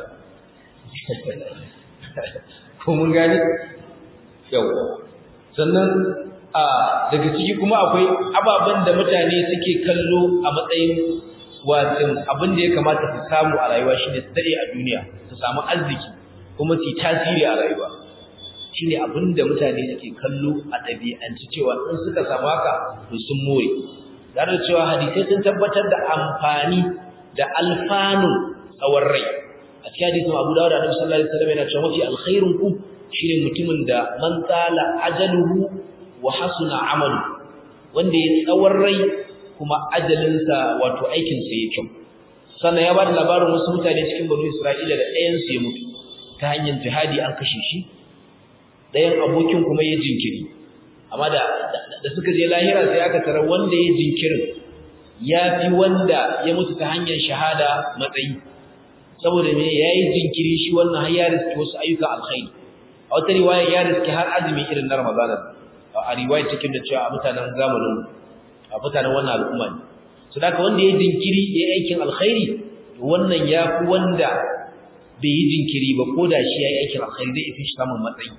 ko mun gani yawa sannan daga ciki kuma akwai ababen da mutane suke kallo a matsayin watin abin da ya kamata su samu a rayuwa shine su dare a duniya su samu arziki kuma su tasiri a rayuwa shine abin da mutane suke kallo a ɗabi'anci cewa in suka samu haka to sun more tare da cewa hadisai sun tabbatar da amfani da alfanun tsawon rai a cikin hadisin Abu Dawud da Annabi sallallahu alaihi wasallam yana cewa mafi alkhairun ku shine mutumin da man tsala ajaluhu wa hasuna amalu wanda ya tsawon rai kuma ajalinsa wato aikin sa yake kyau sannan ya bada labarin wasu mutane cikin banu Isra'ila da ɗayan su ya mutu ta hanyar jihadi an kashe shi ɗayan abokin kuma ya jinkiri amma da suka je lahira sai aka tarar wanda ya jinkirin ya fi wanda ya mutu ta hanyar shahada matsayi saboda me yayi jinkiri shi wannan har ya riski wasu ayyuka alkhairi a wata riwaya ya riski har azumi irin na Ramadan a riwaya cikin da cewa a mutanen zamanin a mutanen wannan al'umma ne so da wanda ya jinkiri ya aikin alkhairi wannan ya fi wanda bai yi jinkiri ba ko da shi ya yi aikin alkhairi zai fi shi samun matsayi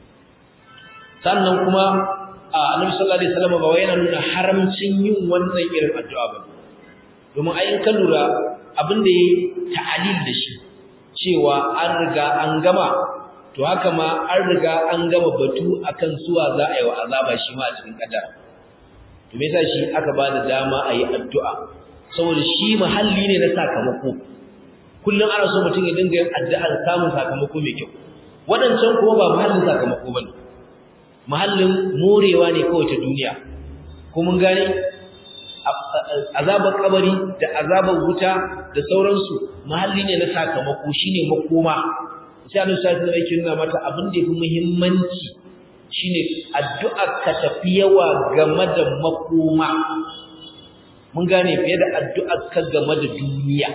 sannan kuma Annabi sallallahu alaihi wasallam ba wai yana nuna haramcin yin wannan irin addu'a ba domin ayin kan lura abin da yayi ta'alil da shi cewa an riga an gama to haka ma an riga an gama batu akan suwa za a yi wa azaba shi ma a cikin kaddara to me yasa shi aka ba da dama a yi addu'a saboda shi mahalli ne na sakamako kullum ana so mutum ya dinga yin addu'ar samun sakamako mai kyau wadancan kuma ba mahallin sakamako bane mahallin morewa ne kawai ta duniya ko mun gane azabar kabari da azabar wuta da sauransu mahalli ne na sakamako shine makoma sai Allah sai ya yake nuna mata abin da yafi muhimmanci shine addu'a ka tafi yawa game da makoma mun gane fiye da addu'a ka game da duniya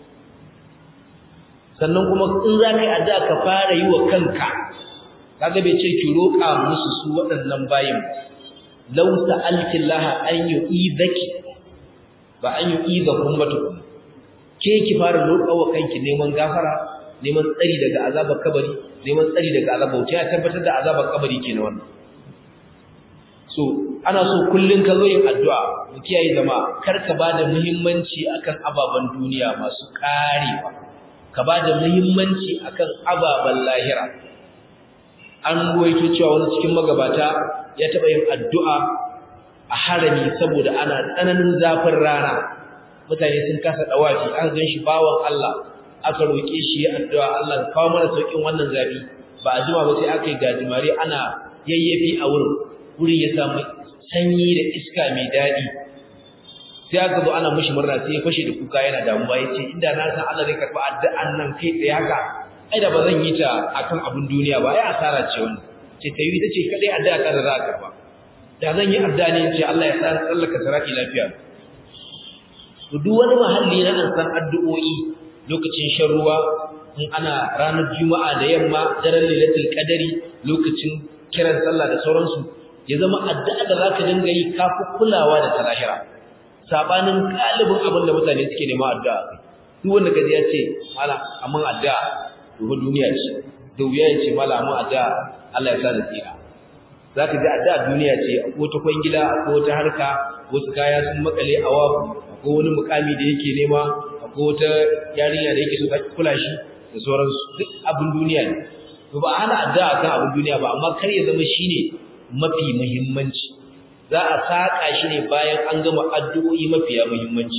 sannan kuma in za ka yi addu'a ka fara yi wa kanka kaga bai ce ki roƙa musu su waɗannan bayin law sa'alti Allah an yu'idhaki ba an yu'idhakum batukum ke ki fara roƙawa kanki neman gafara, neman tsari daga azabar kabari, neman tsari daga azabar wuta, ya tabbatar da azabar kabari kenan wannan. So ana so kullun ka zo yin addu'a mu kiyaye zama kar ka bada muhimmanci akan ababan duniya masu karewa, ka bada muhimmanci akan ababan lahira. An ruwaito cewa wani cikin magabata ya taba yin addu'a a harami saboda ana tsananin zafin rana, mutane sun kasa dawafi, aka ganshi bawan Allah, aka roke shi ya addu'a Allah kawo mana saukin wannan zafi. Ba a jima ba sai aka yi gajimare ana yayyafi a wurin ya samu sanyi da iska mai daɗi. Sai aka zo ana mishi murna, sai ya fashe da kuka yana damuwa, yace inda na san Allah zai karɓi addu'an nan kai tsaye haka, ai da ba zan yi ta akan abun duniya ba, ai asara ce wannan. Ce ta yi ita ce kadai addu'a ta da za a karɓa. Da zan yi addu'a ne ce Allah ya sa tsallaka saraki lafiya. To duk wani mahalli na an san addu'o'i lokacin shan ruwa, in ana ranar juma'a da yamma, daren lailatul qadari, lokacin kiran sallah da sauransu, ya zama addu'a da zaka dinga yi kafi kulawa da talahira, sabanin galibin abin da mutane suke nema addu'a. Duk wanda kaji ya ce mala amma addu'a to duniya ce, da wuya ya ce mala amma addu'a Allah ya sa da tsira. Zaka ji addu'a duniya ce, akwai ta kwangila, akwai wata harka, wasu kaya sun makale a wabu, akwai wani mukami da yake nema, akwai wata yarinya da yake so ta kula shi da sauransu, duk abin duniya ne. To ba hana addu'a kan abin duniya ba, amma kar ya zama shine mafi muhimmanci. Za a saka shi ne bayan an gama addu'o'i mafiya muhimmanci.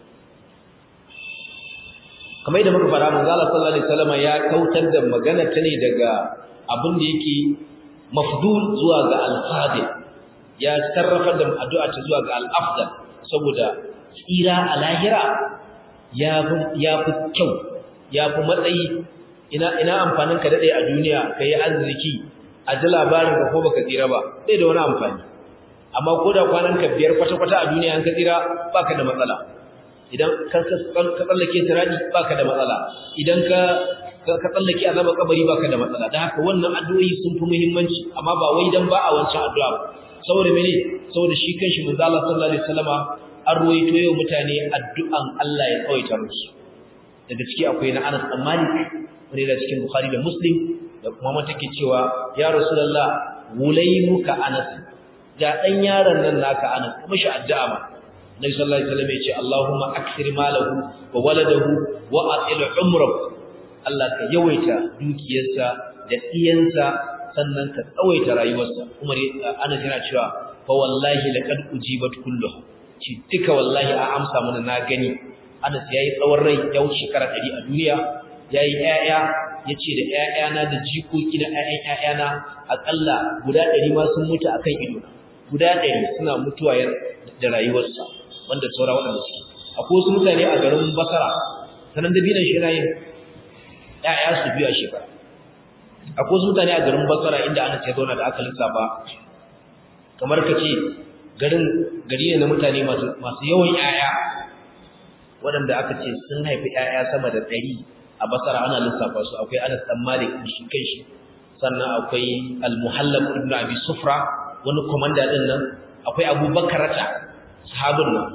Kamar yadda muka fara, manzo Allah sallallahu alaihi wasallam ya kautar da magana ta ne daga abin da yake mafdul zuwa ga al-fadil, ya sarrafa da addu'a ta zuwa ga al-afdal, saboda tsira a lahira ya fi kyau, ya fi matsayi. Ina amfanin ka dade a duniya kai arziki a ji labarin ka ko baka tsira ba, bai da wani amfani. Amma ko da kwanan ka biyar kwata-kwata a duniya an ka tsira baka da matsala. Idan ka tsallake sirati baka da matsala, idan ka tsallake azabar kabari baka da matsala. Dan haka wannan addu'o'i sun fi muhimmanci, amma ba wai dan ba a wancan addu'a ba. Saboda mene? Saboda shi kanshi manzo Allah sallallahu alaihi wasallama an ruwaito yau mutane addu'an Allah ya tsawaita musu. Daga ciki akwai na Anas bin Malik, wanda da cikin Bukhari da Muslim, da kuma mata ke cewa ya Rasulullah muka Anas, ga dan yaron nan naka Anas, kuma shi addu'a ma. Nabi sallallahu alaihi wasallam ya ce Allahumma akthir malahu wa waladahu wa atil umrahu. Allah ka yawaita dukiyarsa da iyansa, sannan ka tsawaita rayuwarsa. Umar Anas yana cewa fa wallahi laqad ujibat kulluha, ci duka wallahi a amsa mana na gani. Anas yayi tsawon rai, ya wuce shekara 100 a duniya, yayi ƴaƴa, yace da ƴaƴana da jikoki na ƴaƴan ƴaƴana akalla guda 100 ma sun mutu akan ido, guda 100 suna mutuwa da rayuwarsa, wanda saura waɗanda suke. Akwai wasu mutane a garin Basra, sanan da binan shi yana yin ƴaƴa su biyu a shekara. Akwai wasu mutane a garin Basra inda Anas ya zauna da aka lissafa, kamar kace gari ne na mutane masu yawan ƴaƴa, waɗanda aka ce sun haifi ƴaƴa sama da 100 a Basra, ana lissafa su. Akwai Anas dan Malik shi kanshi, sannan akwai Al-Muhallab ibn Abi Sufra, wani komanda din nan, akwai Abu Bakrata sahabin nan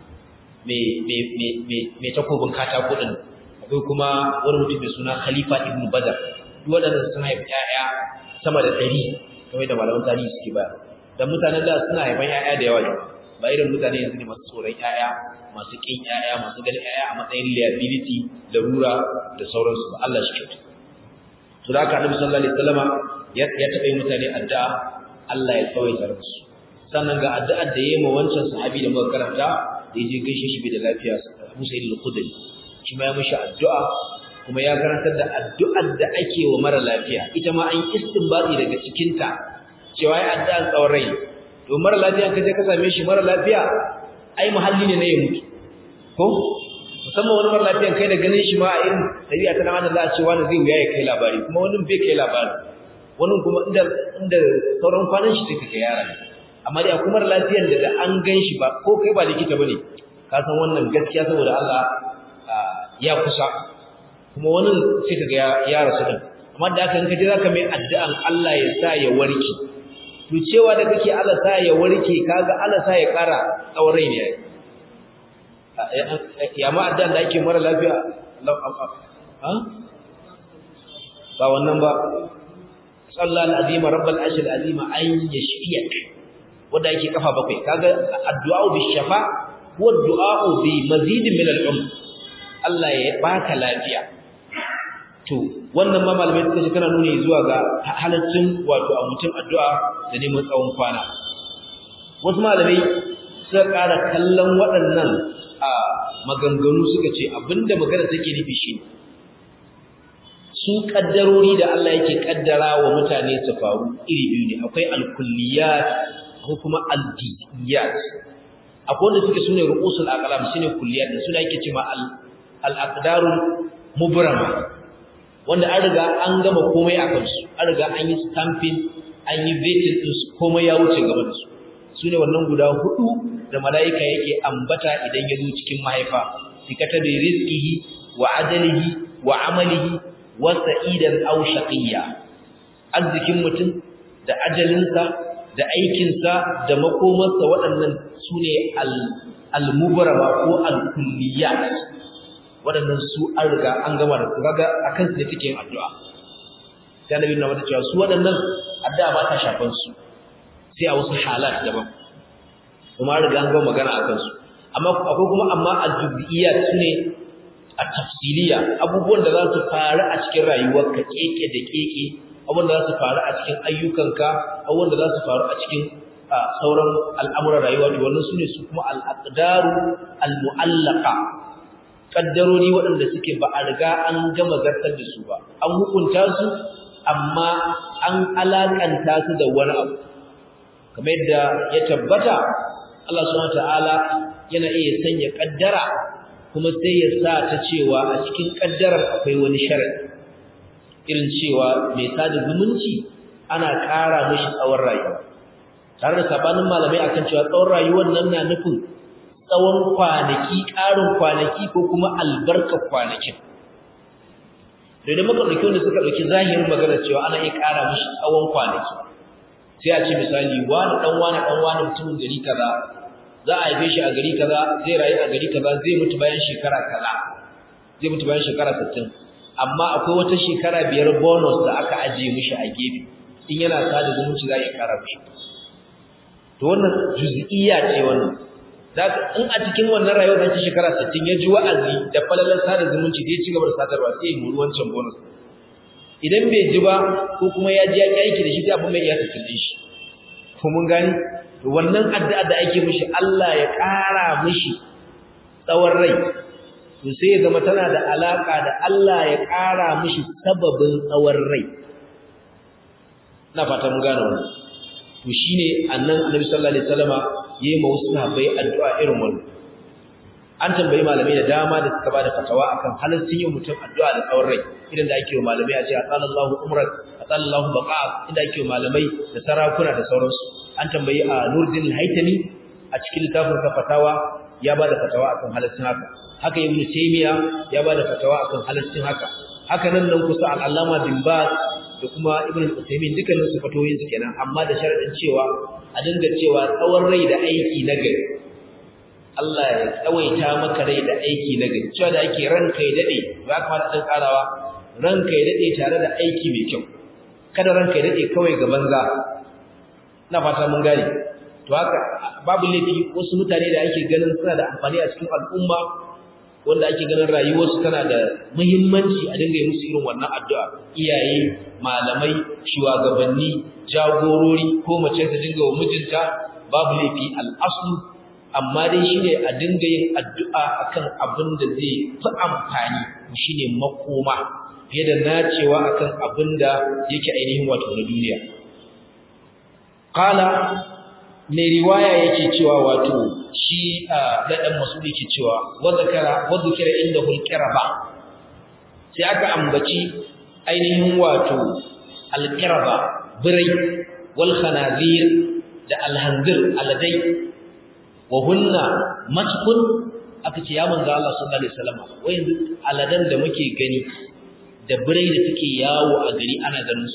mai takobin katako din, akwai kuma wani mutum mai suna Khalifa ibn Badr. Duk waɗannan sun haifi ƴaƴa sama da 100, kamar da malaman tarihi suke bayar. Dan mutanen da suna haifan ƴaƴa da yawa, ba irin mutane yanzu ne masu tsoron ƴaƴa, masu kin ƴaƴa, masu ganin ƴaƴa a matsayin liability, larura da sauransu ba. Allah shi kyauta. To da haka Annabi sallallahu alaihi wasallama ya taɓa yi mutane addu'a Allah ya tsawaita musu. Sannan ga addu'ar da yayi ma wancan sahabi da muka karanta, da yaje gaishe shi bai da lafiya, Abu Sa'id al-Khudri, shi ma ya mishi addu'a, kuma ya karantar da addu'ar da ake wa mara lafiya. Ita ma an istinbati daga cikin ta cewa ya addu'a tsawon rai. To mara lafiya kaje ka same shi mara lafiya, ai muhalli ne na ya mutu, ko musamman wani mara lafiyan kai da ganin shi ma a irin dabi'a ta nan da a ce wani zai wuya ya kai labari, kuma wani bai kai labari, wani kuma inda sauran kwanan shi sai ka yara. Amma dai akwai mara lafiyan da an gan shi ba, ko kai ba likita bane, ka san wannan gaskiya saboda Allah ya kusa, kuma wani sai ka ga ya rasu din. Amma da haka in ka je zaka mai addu'an Allah ya sa ya warke, to cewa da kake Allah sa ya warke kaga Allah sa ya ƙara tsawon rai ne ya ma addan da ake mara lafiya ba wannan ba sallallahu alazim rabbul arshil azim an yashfiyak wanda yake kafa bakwai kaga addu'a bi shafa wa du'a bi mazid min al-umr Allah ya baka lafiya to wannan ma malamai suka ce kana nuni zuwa ga halaccin wato a mutum addu'a da neman tsawon kwana wasu malamai suka ƙara kallon waɗannan maganganu suka ce abinda magana take nufi shi su kaddarori da Allah yake kaddara wa mutane su faru iri biyu ne akwai al-kulliyat ko kuma al-juz'iyat akwai wanda suke sune ru'usul aqlam shine kulliyat da suna yake cewa al-aqdarul mubrama wanda an riga an gama komai akan su an riga an yi stamping an yi vetting din su komai ya wuce gaba da su sune wannan guda hudu da malaika yake ambata idan ya zo cikin mahaifa sikata bi rizqihi wa adalihi wa amalihi wa sa'idan aw shaqiyya arzikin mutum da ajalinsa da aikinsa da makomarsa waɗannan sune al-mubarama ko al-kulliyat waɗannan su an riga an gama da su kaga akan su ne take yin addu'a sai annabi na mata cewa su waɗannan addu'a ba ta shafan su sai a wasu halat daban kuma an riga an gama magana akan su amma akwai kuma al-juz'iyat sune at-tafsiliya abubuwan da za su faru a cikin rayuwarka keke da keke abubuwan da za su faru a cikin ayyukanka abubuwan da za su faru a cikin sauran al'amuran rayuwa to wannan sune su kuma al-aqdaru al-mu'allaqa kaddarori waɗanda suke ba a riga an gama zartar da su ba an hukunta su amma an alakanta su da wani abu kamar yadda ya tabbata Allah subhanahu wataala yana iya sanya kaddara kuma sai ya sa ta cewa a cikin kaddarar akwai wani sharadi irin cewa mai sada zumunci ana ƙara mishi tsawon rayuwa tare da sabanin malamai akan cewa tsawon rayuwar nan na nufin tsawon kwanaki ƙarin kwanaki ko kuma albarkar kwanakin da idan muka ɗauki wanda suka ɗauki zahirin magana cewa ana iya ƙara mishi tsawon kwanaki sai a ce misali wani ɗan wani mutumin gari kaza za a haife shi a gari kaza zai rayu a gari kaza zai mutu bayan shekara kaza zai mutu bayan shekara 60 amma akwai wata shekara 5 bonus da aka ajiye mishi a gefe in yana sada zumunci za a ƙara mishi to wannan juz'iyya ce wannan in a cikin wannan rayuwar da shekara 60 ya ji wa'azi da falalan sada zumunci zai ci gaba da sadarwa sai ya muri wancan bonus idan bai ji ba ko kuma ya ji ya ki aiki da shi sai abin mai iya tafi shi ko mun gani to wannan addu'a da ake mishi Allah ya ƙara mishi tsawon rai to sai ya zama tana da alaka da Allah ya ƙara mishi sababin tsawon rai ina fata mun gane wannan to shine annan Annabi sallallahu alaihi wasallama yayi ma wasu sahabbai addu'a irin wannan an tambayi malamai da dama da suka bada fatawa akan halaccin yin mutum addu'a da tsawon rai idan da ake wa malamai a ce asallallahu umrak asallallahu baqa inda ake wa malamai da sarakuna da sauransu an tambayi a Nuruddin Haitami a cikin littafin sa fatawa ya bada fatawa akan halaccin haka haka Ibn Taymiyyah ya bada fatawa akan halaccin haka haka nan kusa al-Allama bin Baz da kuma Ibn Uthaymeen dukkanin su fatawoyin su kenan amma da sharadin cewa a dinga cewa tsawon rai da aiki na gari Allah ya tsawaita maka rai da aiki na gari cewa da ake ranka ya dade ba ka fara dan karawa ranka ya dade tare da aiki mai kyau kada ranka ya dade kawai ga banza ina fata mun gane to haka babu laifi wasu mutane da ake ganin suna da amfani a cikin al'umma wanda ake ganin rayuwarsu tana da muhimmanci a dinga yi musu irin wannan addu'a iyaye malamai shugabanni jagorori ko mace ta dinga wa mijinta babu laifi al'aslu amma dai shine a dinga yin addu'a akan abin da zai fi amfani shine makoma fiye da nacewa akan abin da yake ainihin wato na duniya qala mai riwaya yake cewa wato shi dan Mas'ud yake cewa wa zakara indahu al-qiraba sai aka ambaci ainihin wato al-qiraba birai wal khanazir da al-hanzir aladai wa hunna matkun aka ce ya manzo Allah sallallahu alaihi wasallam wai yanzu aladan da muke gani da birai da suke yawo a gari ana ganin su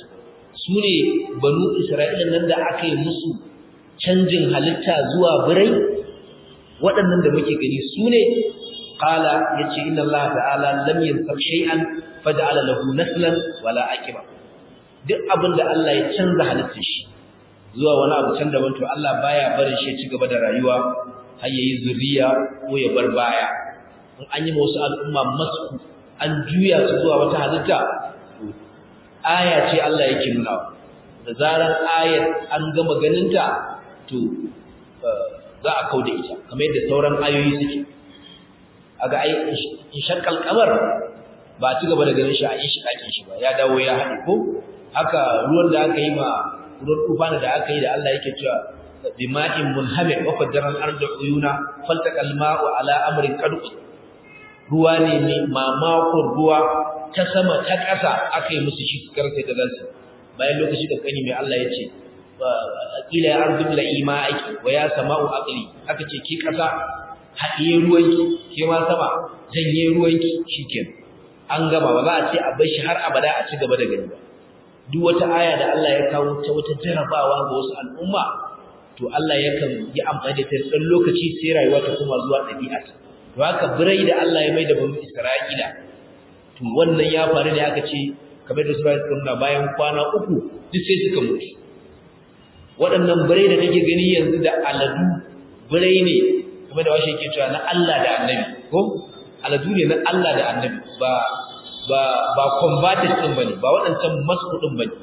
su ne banu Isra'ila nan da aka yi musu canjin halitta zuwa birai waɗannan da muke gani su ne qala yace inna Allah ta'ala lam yansab shay'an faj'ala lahu naslan wala aqiba duk abin da Allah ya canza halittar shi zuwa wani abu can daban to Allah baya barin shi ci gaba da rayuwa har yayi zuriya ko ya bar baya in an yi wasu al'umma masu an juya su zuwa wata halitta aya ce Allah yake nuna da zaran ayar an gama ganinta to za a kauda ita kamar yadda sauran ayoyi suke aga ai in shakkal kamar ba ci gaba da ganin shi a yin shi dakin shi ba ya dawo ya haɗe ko haka ruwan da aka yi ma ruwan tufana da aka yi da Allah yake cewa bima'in munhamir wa qaddara al-ardu uyuna faltaqal ma'u ala amrin qad ruwa ne mamakon ruwa ta sama ta ƙasa aka yi musu shi karfe da zansu bayan lokaci da kani mai Allah ya ce ila ya ardu la ima'aki wa ya sama'u aqli aka ce ki ƙasa haɗiye ruwanki ke ma sama janye ruwanki shikenan an gama ba za a ce a bar shi har abada a ci gaba da gani ba duk wata aya da Allah ya kawo ta wata jarabawa ga wasu al'umma to Allah yakan yi amfani da ta dan lokaci sai rayuwa ta kuma zuwa ɗabi'a to haka birai da Allah ya mai da banu Isra'ila to wannan ya faru ne aka ce kamar da sura ta bayan kwana 3 duk sai suka mutu waɗannan birai da kake gani yanzu da aladu birai ne kamar da washe yake cewa na Allah da Annabi ko aladu ne na Allah da Annabi ba combatant din bane ba waɗancan masu din bane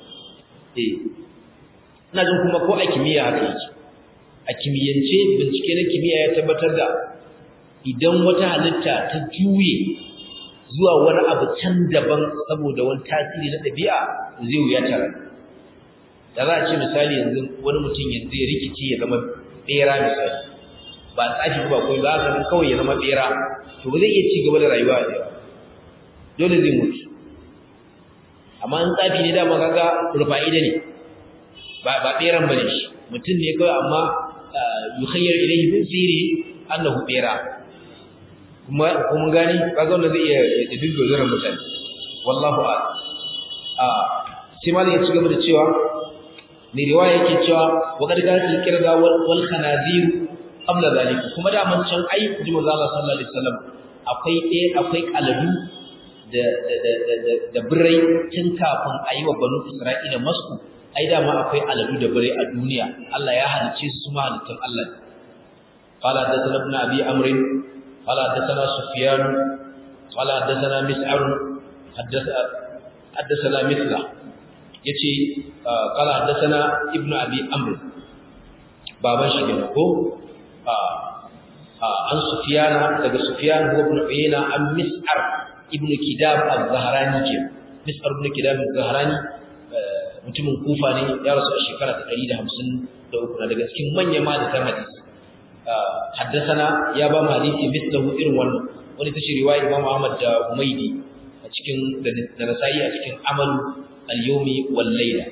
ina jin kuma ko a kimiyya haka yake a kimiyyance bincike na kimiyya ya tabbatar da idan wata halitta ta juye zuwa wani abu can daban saboda wani tasiri na ɗabi'a zai wuya tare da za a ce misali yanzu wani mutum yanzu ya rikice ya zama bera misali ba tsafi ba ko za ka kawai ya zama bera to ba zai iya ci gaba da rayuwa da yawa dole zai mutu amma in tsafi ne dama kaga rufa'ida ne ba beran bane shi mutum ne kawai amma yukhayyar ilayhi min sirri annahu bera kuma gani kaga wannan zai iya tafi gozaran mutane wallahu a'lam sai malai ya ci gaba da cewa mai riwaya yake cewa wa qad kana kirda wal khanazir qabla zalika kuma da man can ai ji manzo Allah sallallahu alaihi wasallam akwai aladu da birai tun kafin a yi wa banu Isra'ila masku ai dama akwai aladu da birai a duniya Allah ya halice su ma halittun Allah qala hadathana ibn abi amr qala hadathana sufyan qala hadathana mis'ar hadathana mithla yace qala hadathana ibn abi amr baban shi ne ko an sufyana daga sufyan ibn uyayna an mis'ar ibn kidab az-zahrani ke mis'ar ibn kidab az-zahrani mutumin kufa ne ya rasu a shekara ta 153 na daga cikin manyan malaman hadisi haddathana ya ba mu hadisi mislahu irin wannan wani tace riwaya Imam Ahmad da Humaydi a cikin da Nasa'i a cikin Amal al-Yawmi wal Layla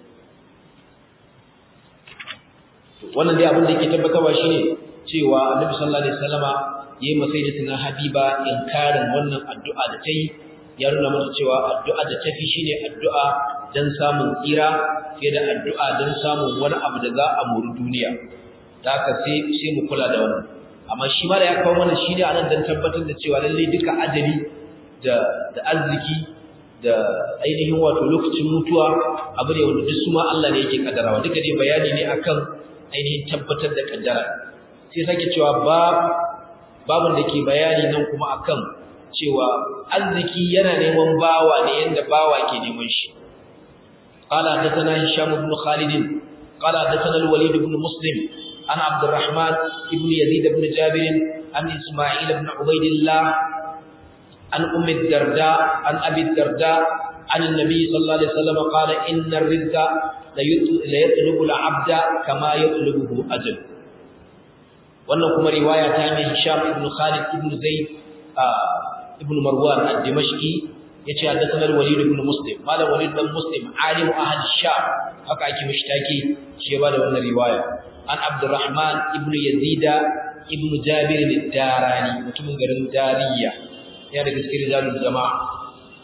wannan dai abin da yake tabbatarwa shine cewa Annabi sallallahu alaihi wasallama yayi masaidatina Habiba inkarin wannan addu'a da tayi ya nuna mata cewa addu'a da tafi shine addu'a dan samun tsira fiye da addu'a dan samun wani abu da za a muri duniya da haka sai mu kula da wannan amma shi ma da ya kawo mana shi ne anan dan tabbatar da cewa lalle duka ajali da arziki da ainihin wato lokacin mutuwa abu ne wanda duk su ma Allah ne yake kaddarawa duka dai bayani ne akan ainihin tabbatar da kaddara sai sake cewa babun da ke bayani nan kuma akan cewa arziki yana neman bawa ne yanda bawa ke neman shi qala hadathana hisham ibn khalid qala hadathana al-walid ibn muslim an abdurrahman ibn yazid ibn jabir an isma'il ibn ubaydillah an umm ad-darda an abi ad-darda an an-nabi sallallahu alaihi wasallam qala inna ar-rizqa la yatlubu al-'abda kama yatlubuhu ajal wannan kuma riwaya ta mai hisham ibn khalid ibn zaid ibn Marwan al-Dimashqi yace haddathana al-Walid ibn Muslim malam Walid ibn Muslim alim ahli Sham haka ake mishtaki shi ba da wannan riwaya an Abdurrahman ibn Yazid ibn Jabir al-Darani mutumin garin Dariya ya daga cikin rijalul jama'a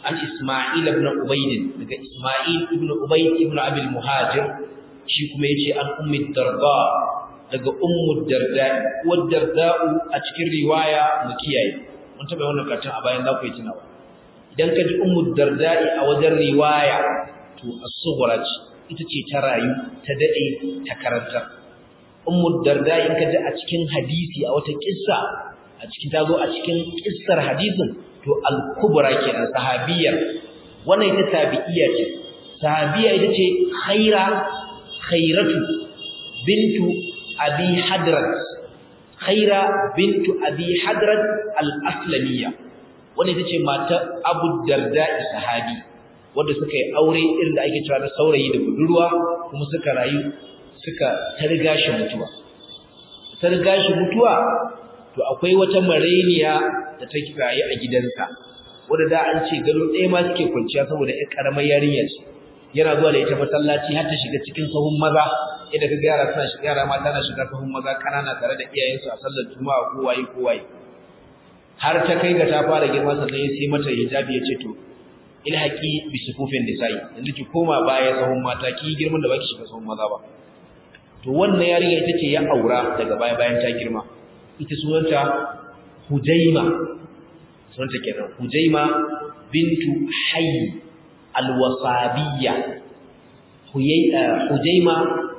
an Isma'il ibn Ubayd daga Isma'il ibn Ubayd ibn Abi al-Muhajir shi kuma yace an Ummu Darda daga Ummu Darda wadda a cikin riwaya mu kiyaye mun taba wannan karatun a bayan za ku yi tunawa idan ka ji Ummu Darda a wajen riwaya to as-sughra ita ce ta rayu ta dade ta karanta Ummu Darda in ka ji a cikin hadisi a wata kissa a cikin tazo a cikin kissar hadisin to al-kubra kenan sahabiyar wannan ita tabi'iyya ce sahabiya ita ce khairatu bintu abi hadrat khaira bintu abi hadrat al-aslamiyya wannan ita ce mata Abu Darda sahabi wanda suka yi aure irin da ake cewa da saurayi da budurwa kuma suka rayu suka targa shi mutuwa to akwai wata mareniya da take rayu a gidansa wanda da an ce gado ɗaya ma suke kwanciya saboda ƴar karamar yarinya ce yana zuwa da ita masallaci har ta shiga cikin sahun maza idan ka ga yara mata na shiga sahun maza kanana tare da iyayensu a sallar juma'a ko waye har ta kai ga ta fara girma sannan sai mata hijabi ya ce to ilhaqi bi sufufin nisa'i yanzu ki koma baya sahun mata ki girman da baki shiga sahun maza ba to wannan yarinya ita ce ya aura daga baya bayan ta girma ita sunanta Hujaima sunanta kenan Hujaima bintu Hayy al-Wasabiyya Hujaima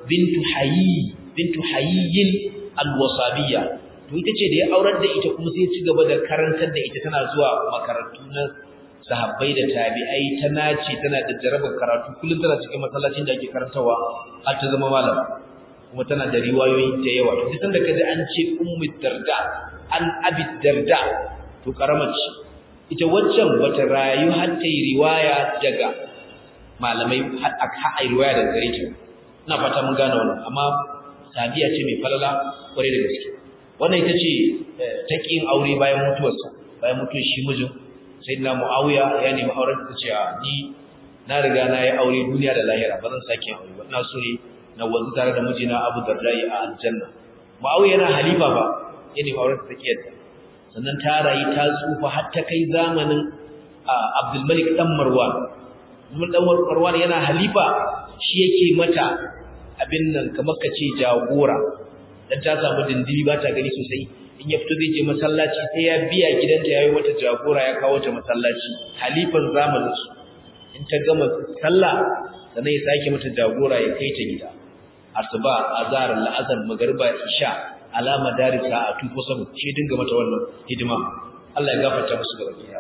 bintu Hayy al-Wasabiyya to ita ce da ya aurar da ita kuma sai ya ci gaba da karantar da ita tana zuwa makarantu na sahabbai da tabi'ai tana da jarabar karatu kullum tana cikin masallacin da ake karantawa har ta zama malama kuma tana da riwayoyi da yawa to duk da kaje an ce Ummu Darda an Abi Darda to karamaci ita waccan bata rayu har ta yi riwaya daga malamai har ai riwaya daga gare ta ina fata mun gane wannan amma sabiya ce mai falala kware da gaske wannan ita ce taƙin aure bayan mutuwar shi mijin sayyidina Muawiya ya nemi auren ta ce ni na riga na yi aure duniya da lahira ba zan sake aure ba ina so ne na wanzu tare da mijina Abu Darda a aljanna Muawiya yana halifa ba ya nemi auren ta kiyarta sannan ta rayu ta tsufa har ta kai zamanin Abdul Malik dan Marwan mun dan Marwan yana halifa shi yake mata abin nan kamar kace jagora dan ta samu dindimi ba ta gani sosai in ya fito zai je masallaci sai ya biya gidanta yayi mata jagora ya kawo ta masallaci halifan zamanin su in ta gama sallah sannan ya sake mata jagora ya kai ta gida asuba azhar al'asr magriba isha alama darisa a tuko sabu shi dinga mata wannan hidima Allah ya gafarta musu gaba ɗaya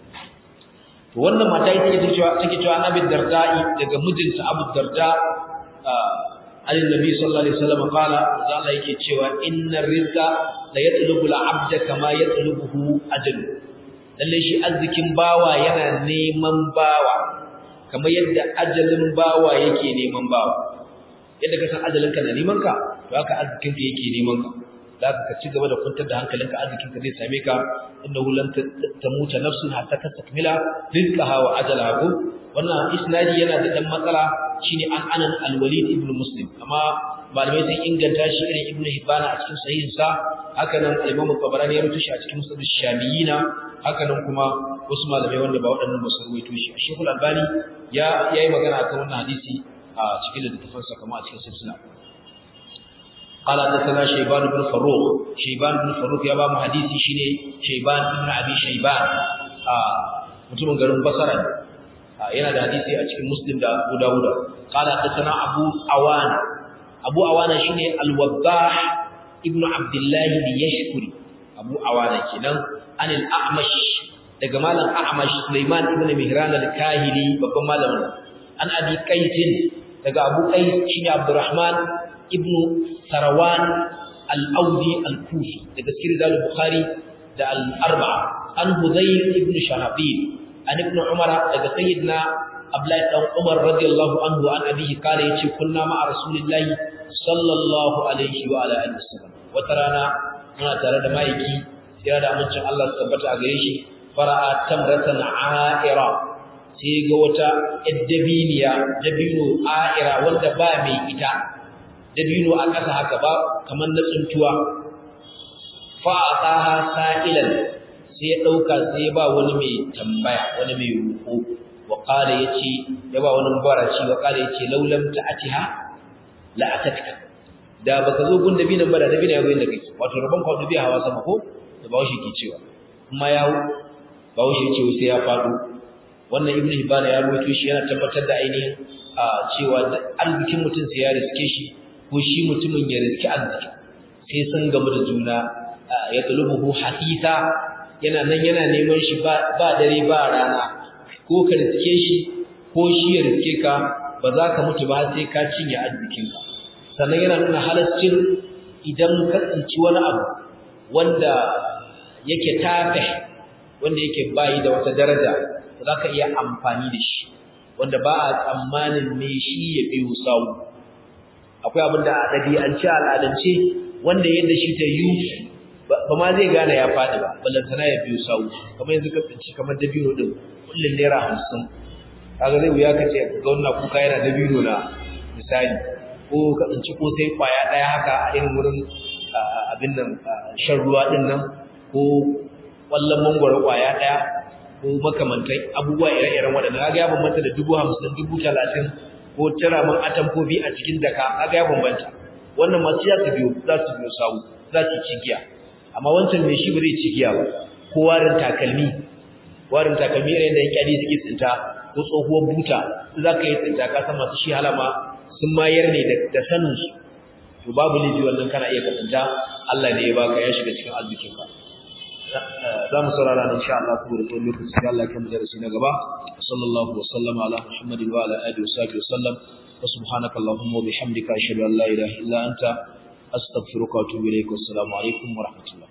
to wannan mata ita take cewa Abi Darda'i daga mijinta Abu Darda Nabi sallallahu alaihi wasallam qala Allah yake cewa innar rizqa la yatlubu al-'abda kama yatlubuhu ajal lalle shi arzikin bawa yana neman bawa kamar yadda ajalin bawa yake neman bawa yadda ka san ajalinka na neman ka to haka arzikin ka yake neman ka zaka ka ci gaba da kwantar da hankalinka arzikin ka zai same ka innahu lan tamuta nafsun hatta tastakmila rizqaha wa ajalaha wannan isnadi yana da dan matsala shine anan al-Walid ibn Muslim amma malamai sun inganta shi irin Ibn Hibban a cikin sahihin sa haka nan Imam Tabarani ya rubuta shi a cikin Musnad ash-Shamiyina haka nan kuma wasu malamai wanda ba waɗannan ba su rubuto shi Sheikh Al-Albani yayi magana akan wannan hadisi a cikin littafin sa kamar a cikin silsila قال حدثنا شيبان بن فروخ ya ba mu hadisi shine Shayban ibn Abi Shayban mutumin garin Basra yana da hadisi a cikin Muslim da Abu Dawud qala hadathana Abu Awana shine Al-Wabbah ibn Abdullah al-Yashkuri Abu Awana kenan anil A'mash daga malam A'mash Sulaiman ibn Mihran al-Kahili babban malamin an Abi Qais daga Abu Qais shine Abdurrahman ibn Sarawan al-Audi al-Kufi daga cikin Bukhari da al-Arba'a an Hudayr ibn Shahabil an ibn Umar daga sayyidina Abdullah dan Umar radiyallahu anhu an abihi kale yace kunna ma rasulillahi sallallahu alaihi wa ala alihi wasallam wata rana muna tare da maiki sai da amincin Allah tabbata a gare shi fara'a tamratan a'ira sai ga wata dabino a'ira wanda ba mai ita dabino a ƙasa haka ba kamar na tsuntuwa fa ataha sa'ilan sai ya dauka sai ya ba wani mai tambaya wani mai roƙo wa qala yace ya ba wani mubaraci wa qala yace laulam ta'atiha la atatka da baka zo gun dabi nan ba da dabi ne yayin da kake wato rabon ka dabi hawa sama ko da bawo shi ke cewa kuma yawo bawo shi ce sai ya fado wannan ibnu hibana ya rawaito shi yana tabbatar da ainihin cewa arzikin mutum sai ya riske shi ko shi mutumin ya riske arziki sai sun gamu da juna ya talubuhu hasisa yana nan yana neman shi ba dare ba rana ko ka riske shi ko shi ya riske ka ba za ka mutu ba sai ka cinye arzikinka sannan yana nuna halaccin idan ka tsinci wani abu wanda yake tafe wanda yake bayi da wata daraja za ka iya amfani da shi wanda ba a tsammanin me shi ya biyo sawu akwai abin da a ɗabi'ance al'adance wanda yadda shi ta yi ba ma zai gane ya faɗi ba ballantana ya biyo sawu kamar yanzu ka tsinci kamar dabino ɗin kullum naira 50 kaga zai wuya ka ce ga wannan kuka yana dabino na misali ko ka tsinci ko sai kwaya ɗaya haka a irin wurin abin nan shan ruwa ɗin nan ko ƙwallon mangwaro kwaya ɗaya ko makamantai abubuwa ire-iren waɗanda kaga ya bambanta da 50,000 30,000 ko tiramin atamfofi a cikin daka kaga ya bambanta wannan masu ya su biyo za su biyo sawu za su ci giya amma wancan mai shi ba zai ci giya ba ko warin takalmi irin da yanki suke tsinta ko tsohuwar buta za ka yi tsinta ka san masu shi halama sun mayar ne da saninsu to babu laifi wannan kana iya kasanta Allah ne ya baka ya shiga cikin arzikinka za mu saurara insha Allah kuma da tsawon lokaci sai Allah ya kamar darasi na gaba sallallahu wa sallama ala muhammadin wa ala alihi wa sahbihi wa sallam wa subhanaka allahumma wa bihamdika ashhadu an la ilaha illa anta astaghfiruka wa atubu ilaik wa assalamu alaikum wa rahmatullah